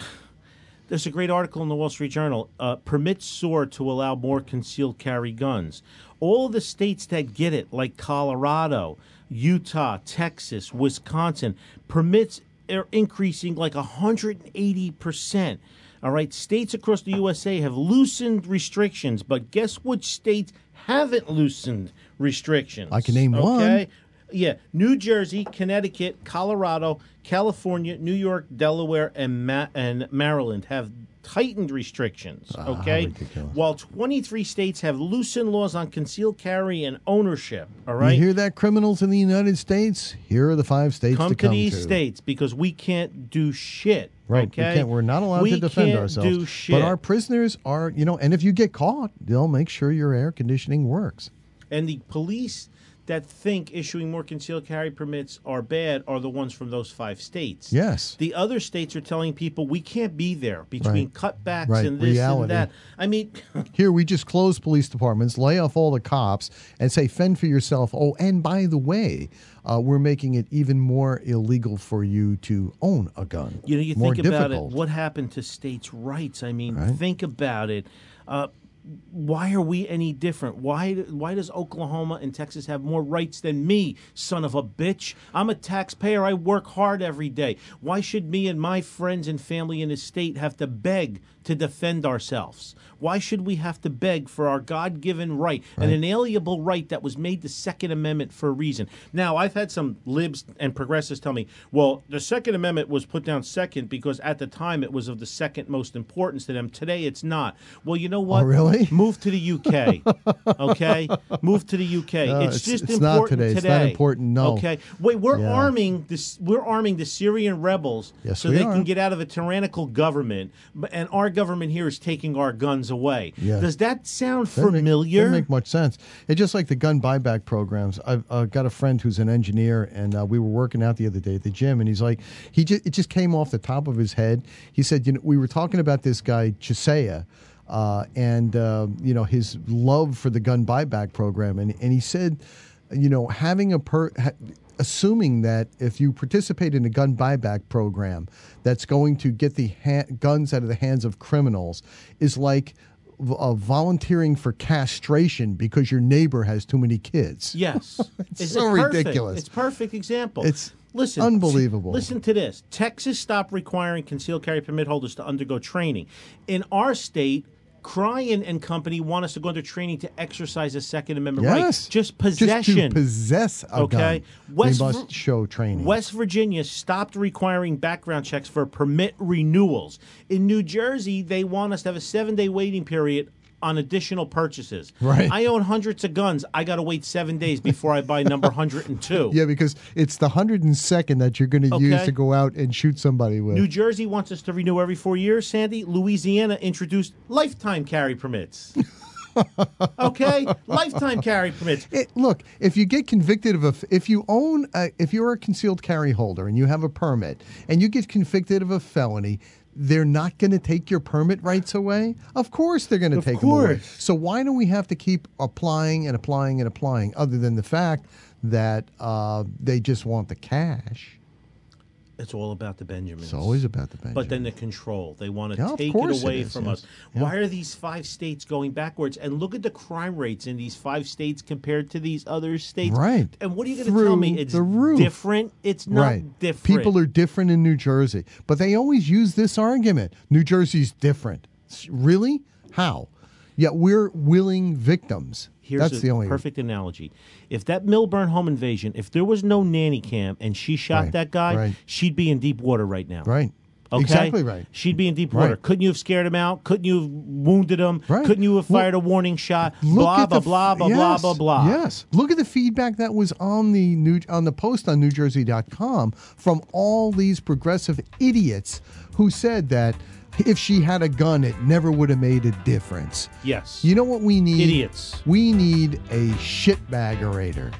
There's a great article in the Wall Street Journal. Uh, permits soar to allow more concealed carry guns. All the states that get it, like Colorado, Utah, Texas, Wisconsin, permits are increasing like one hundred eighty percent. All right, states across the U S A have loosened restrictions, but guess which states haven't loosened restrictions? I can name one. Okay, yeah, New Jersey, Connecticut, Colorado, California, New York, Delaware, and Ma- and Maryland have tightened restrictions. Ah, Okay, ridiculous. while twenty-three states have loosened laws on concealed carry and ownership. All right, You hear that, criminals in the United States? Here are the five states come to to come these to. states because we can't do shit. Right. Okay? We can't, we're not allowed We to defend can't ourselves. do shit. But our prisoners are, you know, and if you get caught, they'll make sure your air conditioning works. And the police that think issuing more concealed carry permits are bad are the ones from those five states. Yes. The other states are telling people we can't be there between Right. cutbacks Right. and this Reality. and that. I mean, Here, we just close police departments, lay off all the cops, and say, fend for yourself. Oh, and by the way, uh, we're making it even more illegal for you to own a gun. you know, you more think about difficult. it, what happened to states' rights? I mean, Right. think about it. Uh, why are we any different? Why why does Oklahoma and Texas have more rights than me, son of a bitch? I'm a taxpayer. I work hard every day. Why should me and my friends and family in the state have to beg to defend ourselves? Why should we have to beg for our God-given right, an inalienable right that was made the Second Amendment for a reason? Now, I've had some libs and progressives tell me, well, the Second Amendment was put down second because at the time it was of the second most importance to them. Today it's not. Well, you know what? Oh, really? Move to the U K, okay? Move to the U K. No, it's, it's- just it's not important today. today. It's not important, no. Okay. Wait, we're Yeah. arming this. We're arming the Syrian rebels Yes, so we they are. can get out of a tyrannical government, but- and our government here is taking our guns away. Yes. Does that sound Doesn't make- familiar? Doesn't make much sense. It's just like the gun buyback programs. I've uh, got a friend who's an engineer, and uh, we were working out the other day at the gym, and he's like, he just it just came off the top of his head. He said, you know, we were talking about this guy Chisea, uh, and uh, you know his love for the gun buyback program, and and he said, you know, having a per. Ha- assuming that if you participate in a gun buyback program that's going to get the ha- guns out of the hands of criminals is like uh, volunteering for castration because your neighbor has too many kids. Yes. It's Is so it perfect? ridiculous. It's a perfect example. It's listen, unbelievable. Listen to this. Texas stopped requiring concealed carry permit holders to undergo training. In our state, Cryan and company want us to go under training to exercise a Second Amendment Yes. right. Just possession. Just to possess a Okay. gun. West we Vir- must show training. West Virginia stopped requiring background checks for permit renewals. In New Jersey, they want us to have a seven-day waiting period on additional purchases. Right. I own hundreds of guns. I got to wait seven days before I buy number one hundred two. Yeah, because it's the hundred and second that you're going to use Okay. to go out and shoot somebody with. New Jersey wants us to renew every four years, Sandy. Louisiana introduced lifetime carry permits. Okay? Lifetime carry permits. It, look, if you get convicted of a, if you own, a, if you're a concealed carry holder and you have a permit and you get convicted of a felony, they're not going to take your permit rights away? Of course they're going to Of take them away. course. So why do we have to keep applying and applying and applying other than the fact that uh, they just want the cash? It's all about the Benjamins. It's always about the Benjamins. But then the control. They want to Yeah, of take course it it away is, from yes. us. Yeah. Why are these five states going backwards? And look at the crime rates in these five states compared to these other states. Right. And what are you going to tell me? Through It's the roof. different? It's not right. different. People are different in New Jersey, but they always use this argument. New Jersey's different. S- Really? How? Yet we're willing victims. Here's That's a the only perfect analogy. If that Milburn home invasion, if there was no nanny cam and she shot Right, that guy, right. she'd be in deep water right now. Right. Okay? Exactly right. She'd be in deep water. Right. Couldn't you have scared him out? Couldn't you have wounded him? Right. Couldn't you have Well, fired a warning shot? Look Blah at blah the blah f- blah blah yes, blah blah. Yes. Look at the feedback that was on the new on the post on New Jersey dot com from all these progressive idiots who said that if she had a gun, it never would have made a difference. Yes. You know what we need? Idiots. We need a shitbaggerator.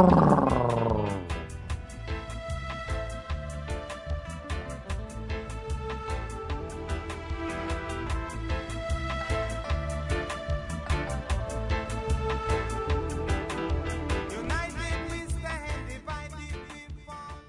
United we stand, divided we fall.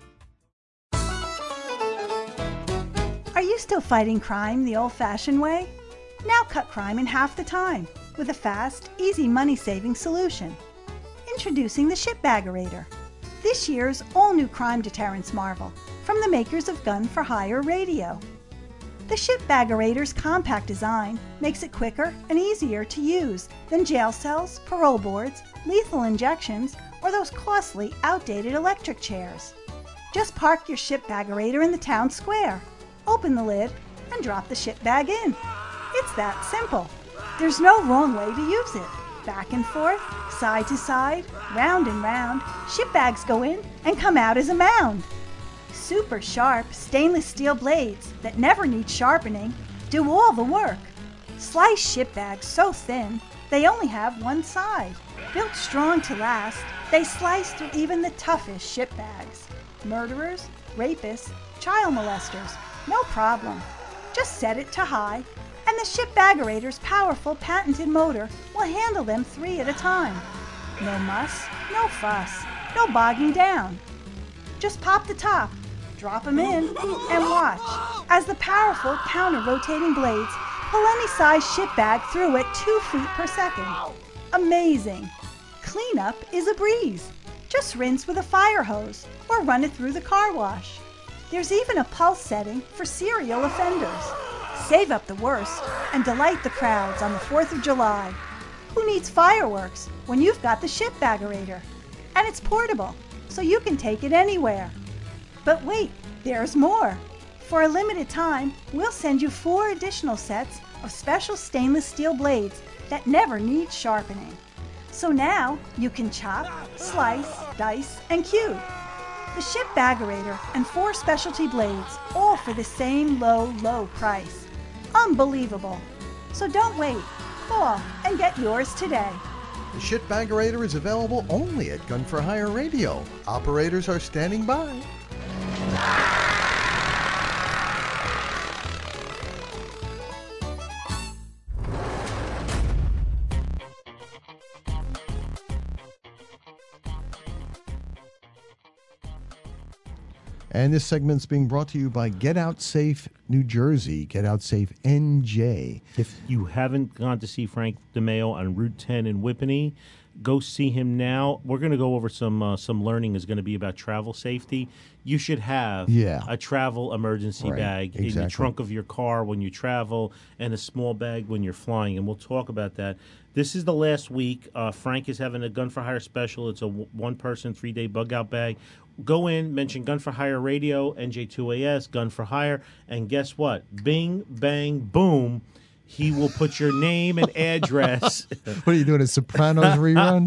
Are you still fighting crime the old-fashioned way? Now cut crime in half the time with a fast, easy money-saving solution. Introducing the Shitbaggerator. this year's all-new crime deterrence marvel from the makers of Gun for Hire Radio. The Shipbaggerator's compact design makes it quicker and easier to use than jail cells, parole boards, lethal injections, or those costly, outdated electric chairs. Just park your Shipbaggerator in the town square, open the lid, and drop the ship bag in. It's that simple. There's no wrong way to use it. Back and forth, side to side, round and round, ship bags go in and come out as a mound. Super sharp stainless steel blades that never need sharpening do all the work. Slice ship bags so thin, they only have one side. Built strong to last, they slice through even the toughest ship bags. Murderers, rapists, child molesters, no problem. Just set it to high, and the Shipbaggerator's powerful patented motor will handle them three at a time. No muss, no fuss, no bogging down. Just pop the top, drop them in, and watch as the powerful counter-rotating blades pull any size ship bag through at two feet per second. Amazing! Cleanup is a breeze. Just rinse with a fire hose or run it through the car wash. There's even a pulse setting for serial offenders. Save up the worst and delight the crowds on the fourth of July. Who needs fireworks when you've got the Shipbaggerator? And it's portable, so you can take it anywhere. But wait, there's more. For a limited time, we'll send you four additional sets of special stainless steel blades that never need sharpening. So now you can chop, slice, dice, and cube. The Shipbaggerator and four specialty blades, all for the same low, low price. Unbelievable. So don't wait. Call and get yours today. The Shipbaggerator is available only at Gun for Hire Radio. Operators are standing by. And this segment's being brought to you by Get Out Safe New Jersey, Get Out Safe N J. If you haven't gone to see Frank DeMeo on Route ten in Whippany, go see him now. We're going to go over some uh, some learning is going to be about travel safety. You should have yeah. a travel emergency right. bag exactly. in the trunk of your car when you travel and a small bag when you're flying, and we'll talk about that. This is the last week. Uh, Frank is having a Gun for Hire special. It's a w- one-person, three-day bug-out bag. Go in, mention Gun for Hire Radio, N J two A S, Gun for Hire, and guess what? Bing, bang, boom. He will put your name and address. What are you doing, a Sopranos rerun?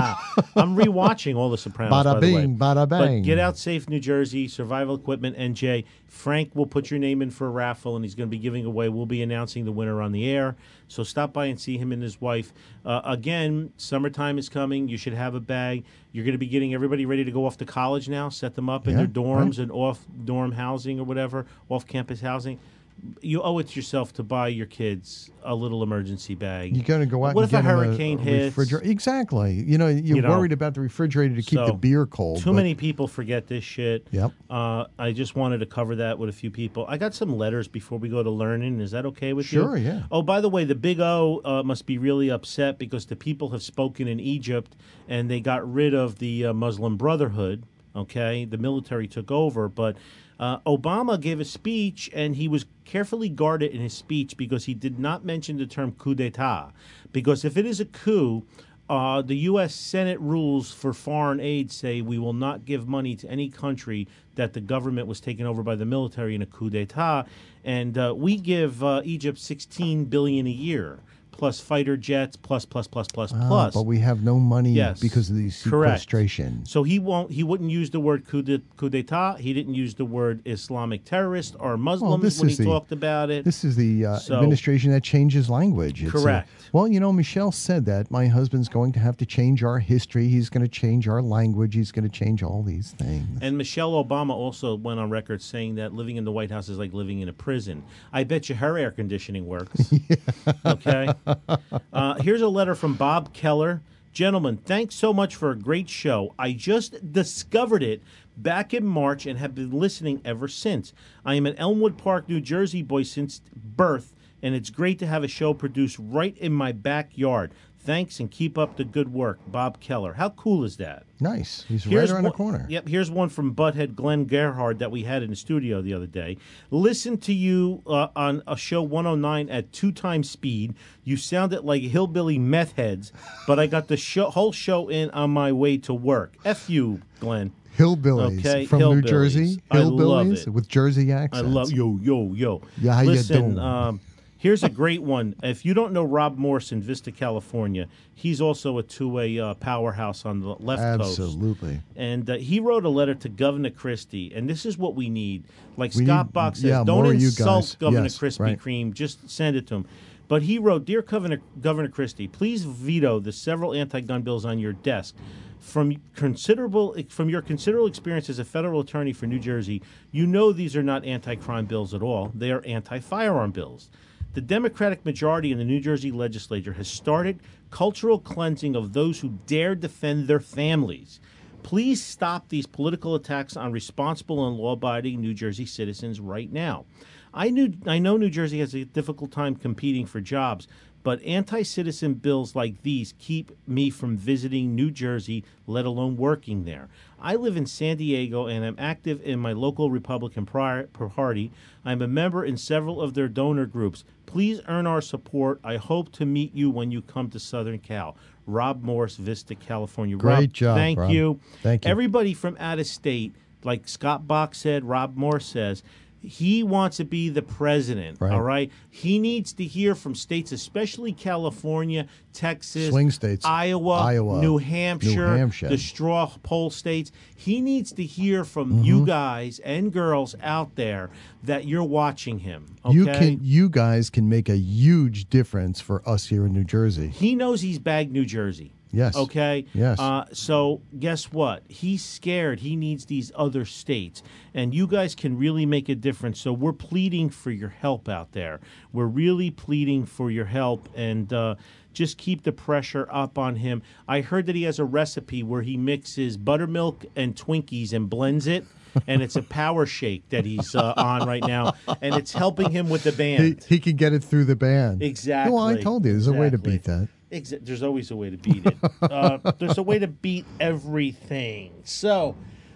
I'm rewatching all the Sopranos, bada by bing, the way. Bada bang. But Get Out Safe New Jersey, Survival Equipment N J. Frank will put your name in for a raffle, and he's going to be giving away. We'll be announcing the winner on the air. So stop by and see him and his wife. Uh, again, summertime is coming. You should have a bag. You're going to be getting everybody ready to go off to college now, set them up in Yeah, their dorms right. and off-dorm housing or whatever, off-campus housing. You owe it to yourself to buy your kids a little emergency bag. You're going to go out what and if get a them hurricane a hits? refriger- Exactly. You know, you're You know. worried about the refrigerator to keep So, the beer cold. Too but- many people forget this shit. Yep. Uh, I just wanted to cover that with a few people. I got some letters before we go to learning. Is that okay with you? Sure, yeah. Oh, by the way, the Big O uh, must be really upset because the people have spoken in Egypt and they got rid of the uh, Muslim Brotherhood. Okay, the military took over, but uh, Obama gave a speech and he was carefully guarded in his speech because he did not mention the term coup d'etat. Because if it is a coup, uh, the U S Senate rules for foreign aid say we will not give money to any country that the government was taken over by the military in a coup d'etat, and uh, we give uh, Egypt sixteen billion dollars a year. Plus fighter jets, plus, plus, plus, plus, Ah, plus. but we have no money Yes. because of the Correct. sequestration. So he won't. He wouldn't use the word coup, de, coup d'état. He didn't use the word Islamic terrorist or Muslims this when he is the- talked about it. This is the uh, So- administration that changes language. It's, uh, Correct. well, you know, Michelle said that my husband's going to have to change our history. He's going to change our language. He's going to change all these things. And Michelle Obama also went on record saying that living in the White House is like living in a prison. I bet you her air conditioning works. Okay. Uh, here's a letter from Bob Keller. Gentlemen, thanks so much for a great show. I just discovered it back in March and have been listening ever since. I am an Elmwood Park, New Jersey boy since birth. and it's great to have a show produced right in my backyard. Thanks, and keep up the good work, Bob Keller. How cool is that? Nice. He's Here's right around one, the corner. Yep, here's one from Butthead Glenn Gerhard that we had in the studio the other day. Listen to you uh, on a show one oh nine at two times speed. You sounded like hillbilly meth heads, but I got the show, whole show in on my way to work. F you, Glenn. Hillbillies Okay, from hillbillies. New Jersey. I love Hillbillies it. with Jersey I accents. love yo yo yo. Yeah, how you Listen, doing? um, here's a great one. If you don't know Rob Morse in Vista, California, he's also a two-way uh, powerhouse on the left coast. Absolutely. And uh, he wrote a letter to Governor Christie, and this is what we need. Like We Scott need- Bach says, yeah, don't more of you insult guys. Governor Yes, Krispy right. Kreme. Just send it to him. But he wrote, Dear Governor, Governor Christie, please veto the several anti-gun bills on your desk. From considerable, from your considerable experience as a federal attorney for New Jersey, you know these are not anti-crime bills at all. They are anti-firearm bills. The Democratic majority in the New Jersey legislature has started cultural cleansing of those who dare defend their families. Please stop these political attacks on responsible and law-abiding New Jersey citizens right now. I knew I know New Jersey has a difficult time competing for jobs, but anti-citizen bills like these keep me from visiting New Jersey, let alone working there. I live in San Diego and am active in my local Republican pri- Party. I'm a member in several of their donor groups. Please earn our support. I hope to meet you when you come to Southern Cal. Rob Morse, Vista, California. Great Rob, job, Thank Rob. you. Thank you. Everybody from out of state, like Scott Bach said, Rob Morse says, he wants to be the president, Right. all right? He needs to hear from states, especially California, Texas, Swing states. Iowa, Iowa, New Hampshire, New Hampshire. the straw poll states. He needs to hear from Mm-hmm. you guys and girls out there that you're watching him, okay? You can, you guys can make a huge difference for us here in New Jersey. He knows he's bagged New Jersey. Yes. Okay? Yes. Uh, so guess what? He's scared. He needs these other states. And you guys can really make a difference. So we're pleading for your help out there. We're really pleading for your help. And uh, just keep the pressure up on him. I heard that he has a recipe where he mixes buttermilk and Twinkies and blends it. And it's a power shake that he's uh, on right now. And it's helping him with the He, band. he can get it through the band. Exactly. Well, I told you, there's a way to Exactly. beat that. Exa- there's always a way to beat it. uh, there's a way to beat everything. So,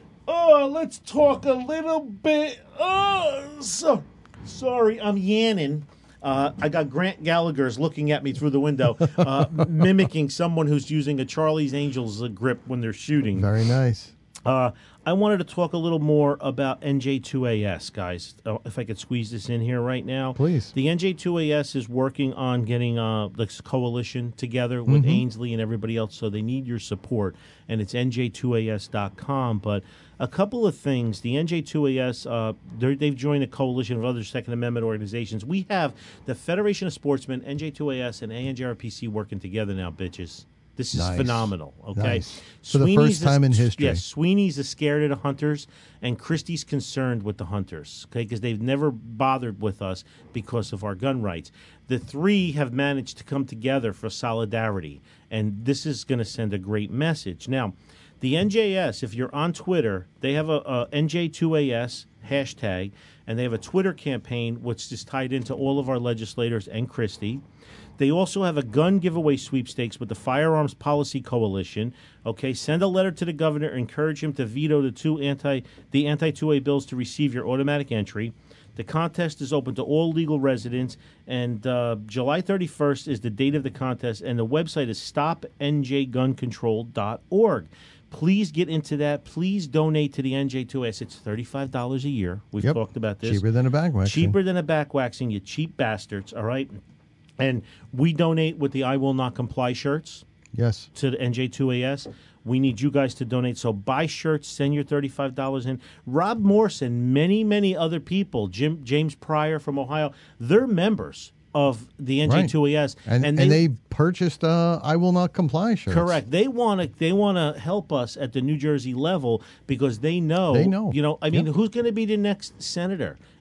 oh, let's talk a little bit. Oh, so sorry, I'm yanning. Uh, I got Grant Gallagher's looking at me through the window, uh, mimicking someone who's using a Charlie's Angels uh, grip when they're shooting. Very nice. Uh, I wanted to talk a little more about N J two A S, guys. Uh, if I could squeeze this in here right now. Please. The N J two A S is working on getting uh, this coalition together with Mm-hmm. Ainsley and everybody else, so they need your support, and it's N J two A S dot com. But a couple of things. The N J two A S, uh, they're- they've joined a coalition of other Second Amendment organizations. We have the Federation of Sportsmen, N J two A S, and A N J R P C working together now, bitches. This is Nice. phenomenal, okay? Nice. For the first time in history. Yes, Sweeney's is scared of the hunters, and Christie's concerned with the hunters, okay, because they've never bothered with us because of our gun rights. The three have managed to come together for solidarity, and this is going to send a great message. Now, the N J S, if you're on Twitter, they have a, a N J two A S hashtag, and they have a Twitter campaign which is tied into all of our legislators and Christie. They also have a gun giveaway sweepstakes with the Firearms Policy Coalition. Okay, send a letter to the governor, encourage him to veto the two anti the anti two A bills to receive your automatic entry. The contest is open to all legal residents, and uh, July thirty-first is the date of the contest, and the website is stop N J gun control dot org. Please get into that. Please donate to the N J two A S. It's thirty-five dollars a year. We've Yep. talked about this. Cheaper than a back waxing. Cheaper than a back waxing, you cheap bastards, all right? And we donate with the I Will Not Comply shirts Yes. to the N J two A S. We need you guys to donate. So buy shirts, send your thirty-five dollars in. Rob Morse and many, many other people, Jim James Pryor from Ohio, they're members of the N J two A S. Right. And, and, they, purchased uh, I Will Not Comply shirts. Correct. They want to. They want to help us at the New Jersey level because they know. They know. You know. I mean, Yep. who's going to be the next senator?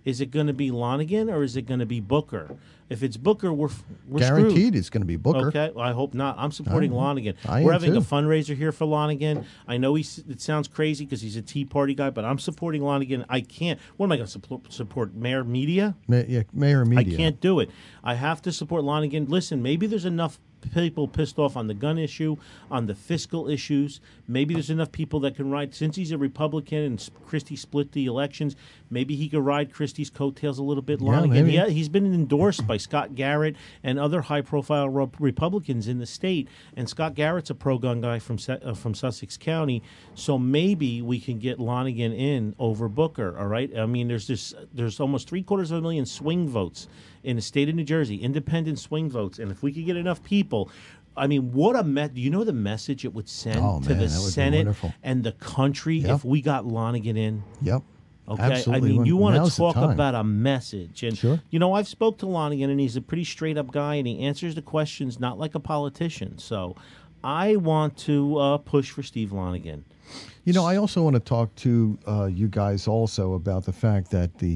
Is it going to be Lonigan or is it going to be Booker? If it's Booker, we're we're Guaranteed screwed. it's going to be Booker. Okay, well, I hope not. I'm supporting I- Lonigan. I We're am having too. a fundraiser here for Lonigan. I know he's, it sounds crazy because he's a Tea Party guy, but I'm supporting Lonigan. I can't. What am I going to support? Support Mayor Media? Ma- yeah, Mayor Media. I can't do it. I have to support Lonigan. Listen, maybe there's enough people pissed off on the gun issue, on the fiscal issues. Maybe there's enough people that can ride. Since he's a Republican and Christie split the elections, maybe he could ride Christie's coattails a little bit. Yeah, Lonigan, maybe. yeah, he's been endorsed by Scott Garrett and other high-profile ro- Republicans in the state. And Scott Garrett's a pro-gun guy from Su- uh, from Sussex County, so maybe we can get Lonigan in over Booker. All right, I mean, there's this, there's almost three quarters of a million swing votes in the state of New Jersey, independent swing votes, and if we could get enough people. I mean, what a me- do you know the message it would send Oh, to man, the that would be Senate wonderful. and the country Yep. if we got Lonigan in? Yep. Okay, Absolutely. I mean, When- you want now's to the talk time. about a message, and Sure. you know, I've spoke to Lonigan, and he's a pretty straight up guy, and he answers the questions not like a politician. So, I want to uh, push for Steve Lonigan. You know, I also want to talk to uh, you guys also about the fact that the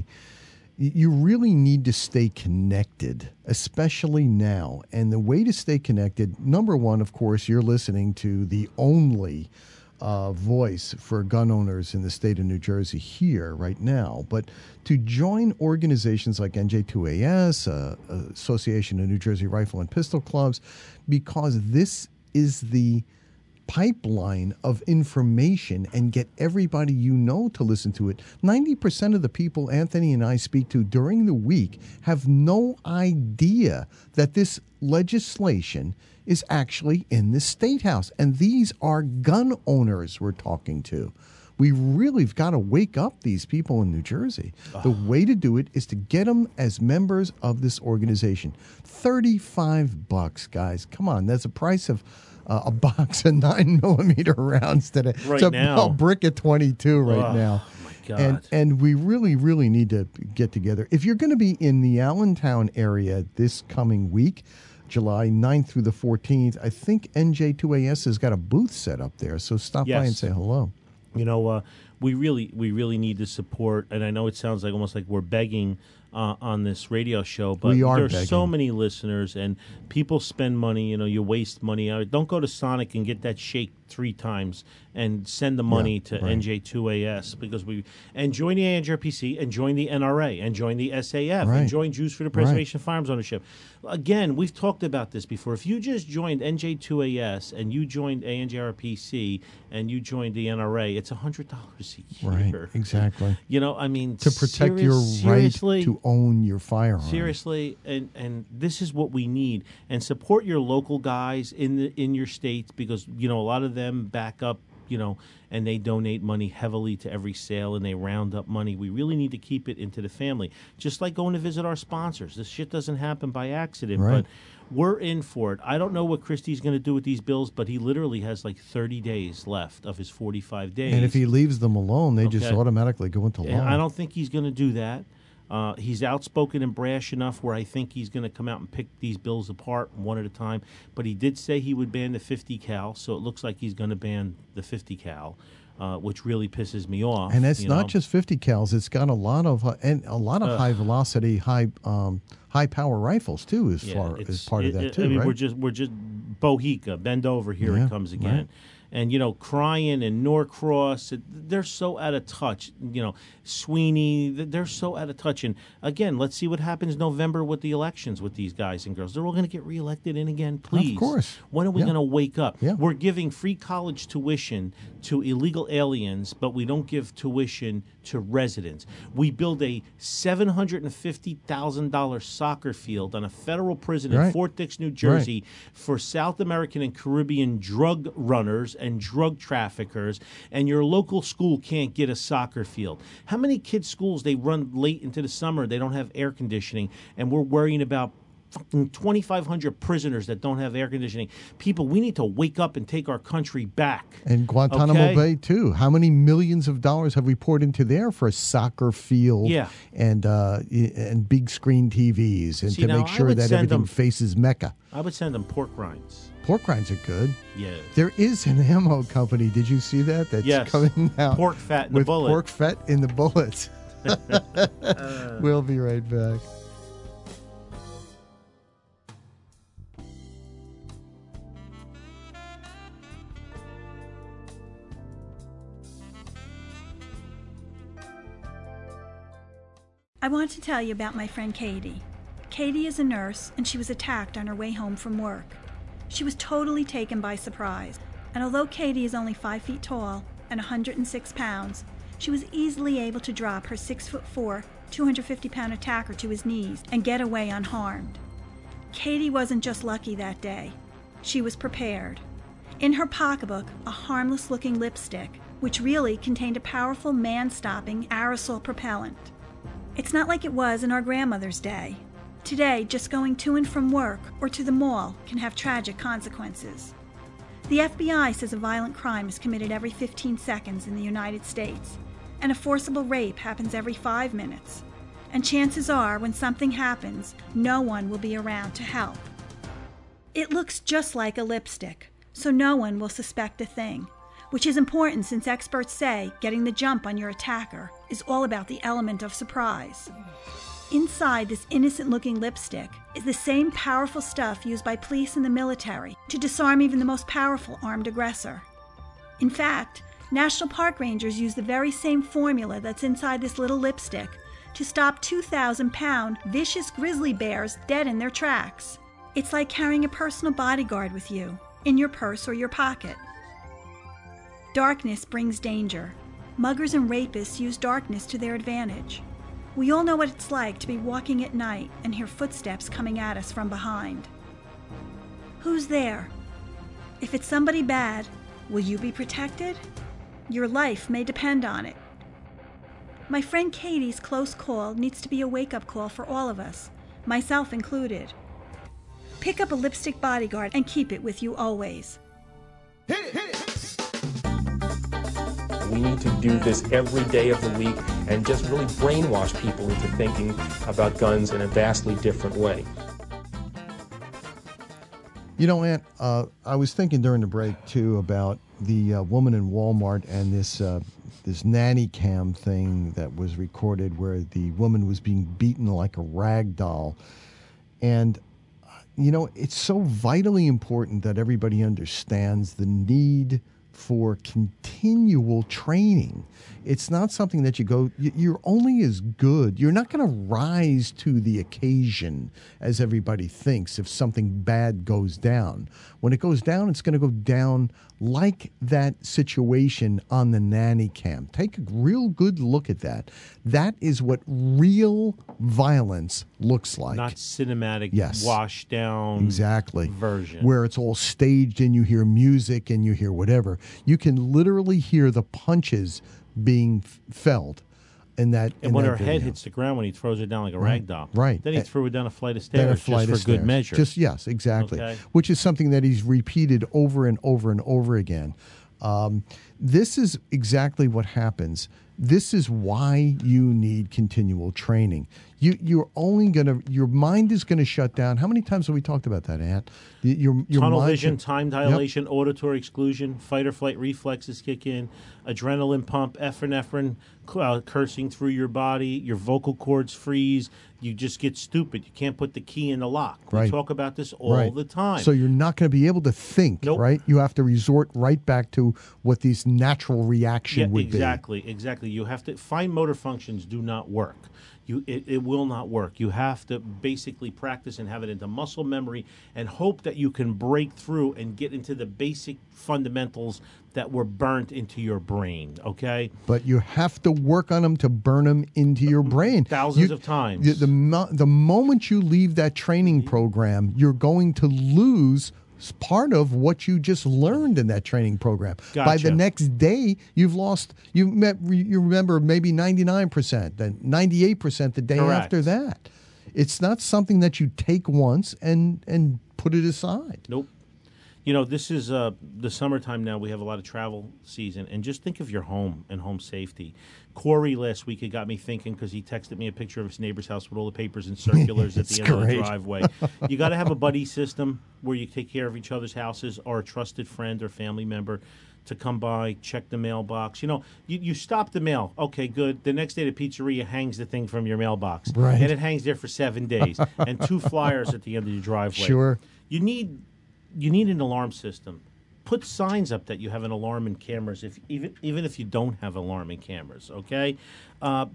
you really need to stay connected, especially now. And the way to stay connected, number one, of course, you're listening to the only uh, voice for gun owners in the state of New Jersey here right now. But to join organizations like N J two A S, uh, Association of New Jersey Rifle and Pistol Clubs, because this is the pipeline of information and get everybody you know to listen to it. ninety percent of the people Anthony and I speak to during the week have no idea that this legislation is actually in the State House. And these are gun owners we're talking to. We really have got to wake up these people in New Jersey. The way to do it is to get them as members of this organization. thirty-five bucks, guys. Come on, that's the price of uh, a box of nine millimeter rounds today. Right it's a, now. a brick of twenty-two right Oh, now. my God. And and we really, really need to get together. If you're going to be in the Allentown area this coming week, July ninth through the fourteenth, I think N J two A S has got a booth set up there. So stop by and Yes. say hello. You know, uh, we really, we really need the support, and I know it sounds like almost like we're begging uh, on this radio show, but We are there's so begging. many listeners, and people spend money. You know, you waste money. Uh, don't go to Sonic and get that shake three times and send the money Yeah, to right. N J two A S because we and join the A N J R P C and join the N R A and join the S A F Right. and join Jews for the Preservation of Firearms Ownership. Again, we've talked about this before. If you just joined N J two A S and you joined A N J R P C and you joined the N R A, it's one hundred dollars a Right, year. exactly. You know, I mean, To protect seri- your seriously, right to own your firearm. Seriously, and and this is what we need. And support your local guys in the in your states because you know a lot of them back up, you know, and they donate money heavily to every sale and they round up money. We really need to keep it into the family. Just like going to visit our sponsors. This shit doesn't happen by accident, Right. but we're in for it. I don't know what Christie's going to do with these bills, but he literally has like thirty days left of his forty-five days. And if he leaves them alone, they just Okay. automatically go into law. And I don't think he's going to do that. Uh, he's outspoken and brash enough where I think he's going to come out and pick these bills apart one at a time. But he did say he would ban the fifty cal, so it looks like he's going to ban the fifty cal, uh, which really pisses me off. And it's you not know. just fifty cals; it's got a lot of uh, and a lot of high velocity, high um, high power rifles too, as Yeah, far it's- as part of it- that it- too, I mean, right? we're just we're just Bohica, bend over, here Yeah, it comes again. right. And you know, Cryan and Norcross, it- they're so out of touch. You know, Sweeney, th- they're so out of touch. And again, let's see what happens November with the elections with these guys and girls. They're all going to get reelected in again, please. course. When are we Yeah. going to wake up? Yeah. We're giving free college tuition to illegal aliens, but we don't give tuition to residents. We build a seven hundred fifty thousand dollars soccer field on a federal prison in Right. Fort Dix, New Jersey, for South American and Caribbean drug runners and drug traffickers, and your local school can't get a soccer field. How many kids' schools, they run late into the summer, they don't have air conditioning, and we're worrying about fucking twenty-five hundred prisoners that don't have air conditioning. People, we need to wake up and take our country back. And Guantanamo Okay? Bay too. How many millions of dollars have we poured into there for a soccer field? Yeah. and uh, y- and big screen T Vs, and See, to now, make I sure would that send everything them- faces Mecca. I would send them pork rinds. Pork rinds are good. Yeah. There is an ammo company. Did you see that? That's Yes. coming out. Pork fat in the with bullet. pork fat in the bullets. We'll be right back. I want to tell you about my friend Katie. Katie is a nurse, and she was attacked on her way home from work. She was totally taken by surprise, and although Katie is only five feet tall and one hundred six pounds, she was easily able to drop her six foot four, two hundred fifty pound attacker to his knees and get away unharmed. Katie wasn't just lucky that day. She was prepared. In her pocketbook, a harmless-looking lipstick, which really contained a powerful man-stopping aerosol propellant. It's not like it was in our grandmother's day. Today, just going to and from work or to the mall can have tragic consequences. The F B I says a violent crime is committed every fifteen seconds in the United States, and a forcible rape happens every five minutes. And chances are, when something happens, no one will be around to help. It looks just like a lipstick, so no one will suspect a thing, which is important since experts say getting the jump on your attacker is all about the element of surprise. Inside this innocent-looking lipstick is the same powerful stuff used by police and the military to disarm even the most powerful armed aggressor. In fact, National Park Rangers use the very same formula that's inside this little lipstick to stop two thousand pound vicious grizzly bears dead in their tracks. It's like carrying a personal bodyguard with you, in your purse or your pocket. Darkness brings danger. Muggers and rapists use darkness to their advantage. We all know what it's like to be walking at night and hear footsteps coming at us from behind. Who's there? If it's somebody bad, will you be protected? Your life may depend on it. My friend Katie's close call needs to be a wake-up call for all of us, myself included. Pick up a lipstick bodyguard and keep it with you always. Hit it, hit it. We need to do this every day of the week and just really brainwash people into thinking about guns in a vastly different way. You know, Aunt, uh, I was thinking during the break, too, about the uh, woman in Walmart and this uh, this nanny cam thing that was recorded where the woman was being beaten like a rag doll. And, you know, it's so vitally important that everybody understands the need for continual training. It's not something that you go, you're only as good. You're not going to rise to the occasion as everybody thinks if something bad goes down. When it goes down, it's going to go down like that situation on the nanny cam. Take a real good look at that. That is what real violence looks like. Not cinematic, yes. washed down exactly. version. Where it's all staged and you hear music and you hear whatever. You can literally hear the punches being f- felled. In that, and in when that her video. head hits the ground, when he throws her down like a right. rag doll. Right. Then he and, threw her down a flight of then stairs a flight just of for good stairs. measure. Just yes, exactly. Okay. Which is something that he's repeated over and over and over again. Um, this is exactly what happens. This is why you need continual training. You, you're only going to, your mind is going to shut down. How many times have we talked about that, Ant? Your, your Tunnel mind vision, should, time dilation, yep. auditory exclusion, fight or flight reflexes kick in, adrenaline pump, epinephrine uh, coursing through your body, your vocal cords freeze. You just get stupid. You can't put the key in the lock. We right. talk about this all right. the time. So you're not going to be able to think, nope. right? You have to resort right back to what this natural reaction yeah, would exactly, be. Exactly, exactly. You have to, fine motor functions do not work. You, it, it will not work. You have to basically practice and have it into muscle memory and hope that you can break through and get into the basic fundamentals that were burnt into your brain, okay? But you have to work on them to burn them into your brain. Thousands you, of times. The, the, the moment you leave that training program, you're going to lose part of what you just learned in that training program. Gotcha. By the next day, you've lost, you met, you remember maybe ninety-nine percent, then ninety-eight percent the day Correct. After that. It's not something that you take once and, and put it aside. Nope. You know, this is uh, the summertime now. We have a lot of travel season. And just think of your home and home safety. Corey last week, it got me thinking because he texted me a picture of his neighbor's house with all the papers and circulars at the end great. of the driveway. You got to have a buddy system where you take care of each other's houses or a trusted friend or family member to come by, check the mailbox. You know, you, you stop the mail. Okay, good. The next day, the pizzeria hangs the thing from your mailbox. Right. And it hangs there for seven days. And two flyers at the end of your driveway. Sure. You need you need an alarm system. Put signs up that you have an alarm and cameras, if even even if you don't have alarm and cameras, okay? Uh,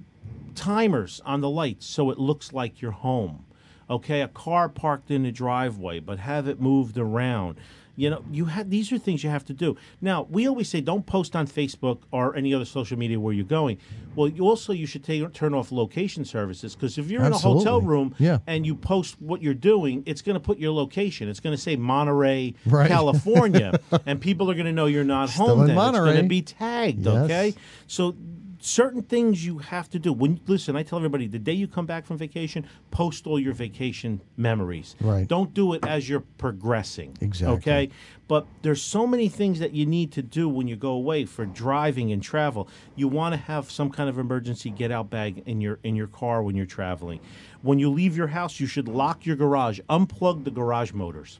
timers on the lights so it looks like you're home. Okay, a car parked in the driveway, but have it moved around. You know, you have these are things you have to do. Now, we always say don't post on Facebook or any other social media where you're going. Well, you also you should take, turn off location services, because if you're Absolutely. in a hotel room Yeah. and you post what you're doing, it's going to put your location. It's going to say Monterey, Right. California, and people are going to know you're not Still home in then. It's Monterey. going to be tagged, Yes. okay? So certain things you have to do. When listen, I tell everybody, the day you come back from vacation, post all your vacation memories. Right. Don't do it as you're progressing. Exactly. Okay? But there's so many things that you need to do when you go away for driving and travel. You want to have some kind of emergency get-out bag in your in your car when you're traveling. When you leave your house, you should lock your garage. Unplug the garage motors.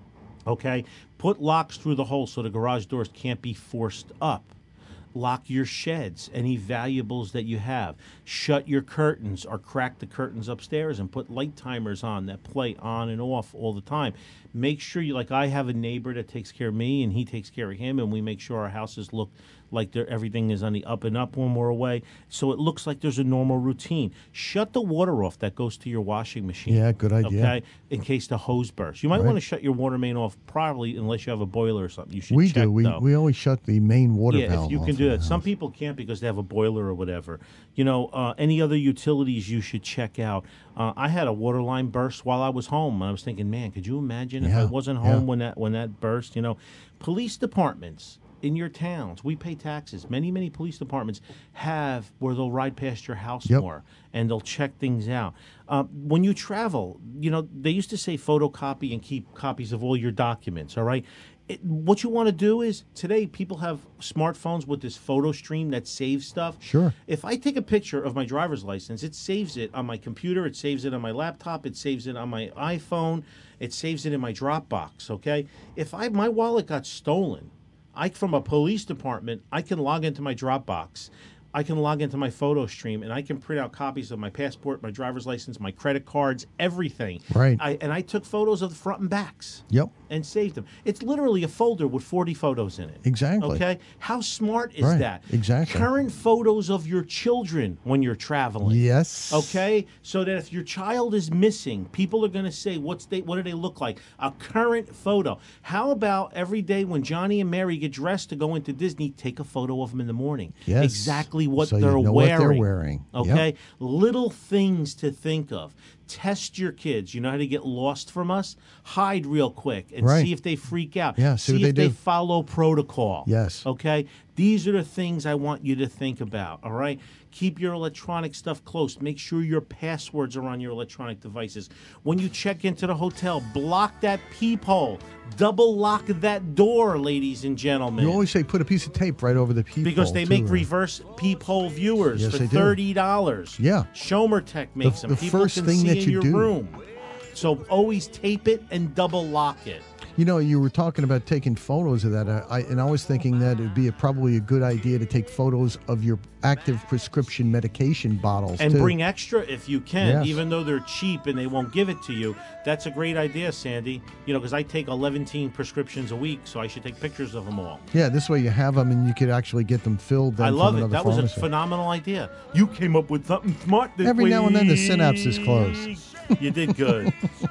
Okay? Put locks through the holes so the garage doors can't be forced up. Lock your sheds, any valuables that you have. Shut your curtains or crack the curtains upstairs and put light timers on that play on and off all the time. Make sure you, like I have a neighbor that takes care of me and he takes care of him, and we make sure our houses look like they're, everything is on the up and up when we're away, so it looks like there's a normal routine. Shut the water off that goes to your washing machine. Yeah, good idea. Okay, in case the hose bursts. You might Right. want to shut your water main off, probably, unless you have a boiler or something. You should We check, do. We though. we always shut the main water Yeah, valve if you off can in do the that. Some house. people can't because they have a boiler or whatever. You know, uh, any other utilities you should check out. Uh, I had a water line burst while I was home. I was thinking, man, could you imagine if Yeah, I wasn't yeah. home when that when that burst? You know, police departments in your towns, we pay taxes. Many, many police departments have where they'll ride past your house Yep. more and they'll check things out. Uh, when you travel, you know, they used to say photocopy and keep copies of all your documents, all right? It, what you want to do is, today people have smartphones with this photo stream that saves stuff. Sure. If I take a picture of my driver's license, it saves it on my computer, it saves it on my laptop, it saves it on my iPhone, it saves it in my Dropbox, okay? If I my wallet got stolen, I from a police department, I can log into my Dropbox. I can log into my photo stream and I can print out copies of my passport, my driver's license, my credit cards, everything. Right. I, and I took photos of the front and backs. Yep. And saved them. It's literally a folder with forty photos in it. Exactly. Okay? How smart is Right. that? Exactly. Current photos of your children when you're traveling. Yes. Okay? So that if your child is missing, people are going to say, What's they, what do they look like? A current photo. How about every day when Johnny and Mary get dressed to go into Disney, take a photo of them in the morning? Yes. Exactly what So you they're know what wearing. they're wearing. Yep. Okay? Little things to think of. Test your kids. You know how to get lost from us? Hide real quick and Right. see if they freak out. Yeah, see see what if they they do. follow protocol. Yes. Okay? These are the things I want you to think about, all right? Keep your electronic stuff close. Make sure your passwords are on your electronic devices. When you check into the hotel, block that peephole. Double lock that door, ladies and gentlemen. You always say put a piece of tape right over the peephole. Because they too, make right? reverse peephole viewers Yes, for they do. thirty dollars. Yeah. Schomertech makes The- them. the People first can thing see that in you your do. room. So always tape it and double lock it. You know, you were talking about taking photos of that, uh, I, and I was thinking that it would be a, probably a good idea to take photos of your active prescription medication bottles And too. bring extra if you can, Yes. even though they're cheap and they won't give it to you. That's a great idea, Sandy. You know, because I take eleven prescriptions a week, so I should take pictures of them all. Yeah, this way you have them and you could actually get them filled. Then I love from it. another That was a pharmacy. phenomenal idea. You came up with something smart this Every now and then the week. synapses close. You did good.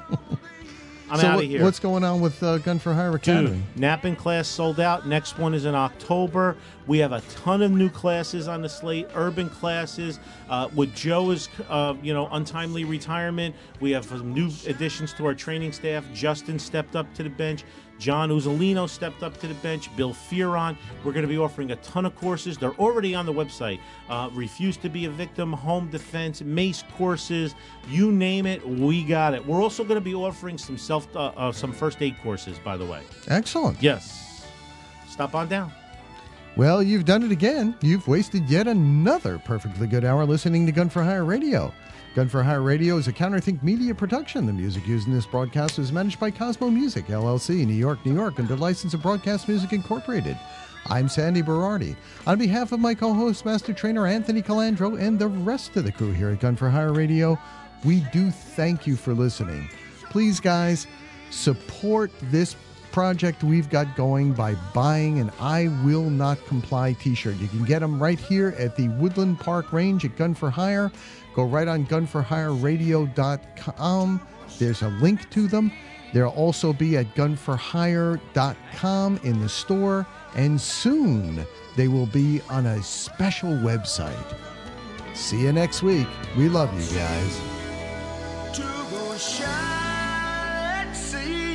I'm so out what- of here. what's going on with uh, Gun for Hire Academy? Dude, Napping class sold out. Next one is in October. We have a ton of new classes on the slate, urban classes. Uh, with Joe's, uh, you know, untimely retirement, we have some new additions to our training staff. Justin stepped up to the bench. John Uzzolino stepped up to the bench. Bill Fearon. We're going to be offering a ton of courses. They're already on the website. Uh, Refuse to be a Victim, Home Defense, MACE courses. You name it, we got it. We're also going to be offering some self, uh, uh, some first aid courses, by the way. Excellent. Yes. Stop on down. Well, you've done it again. You've wasted yet another perfectly good hour listening to Gun for Hire Radio. Gun for Hire Radio is a Counterthink media production. The music used in this broadcast is managed by Cosmo Music, L L C, New York, New York, under license of Broadcast Music Incorporated. I'm Sandy Berardi. On behalf of my co-host, Master Trainer Anthony Calandro, and the rest of the crew here at Gun for Hire Radio, we do thank you for listening. Please, guys, support this project we've got going by buying an I Will Not Comply t-shirt. You can get them right here at the Woodland Park Range at Gun for Hire. Go right on gun for hire radio dot com. There's a link to them. They'll also be at gun for hire dot com in the store, and soon they will be on a special website. See you next week. We love you guys. To go shine, see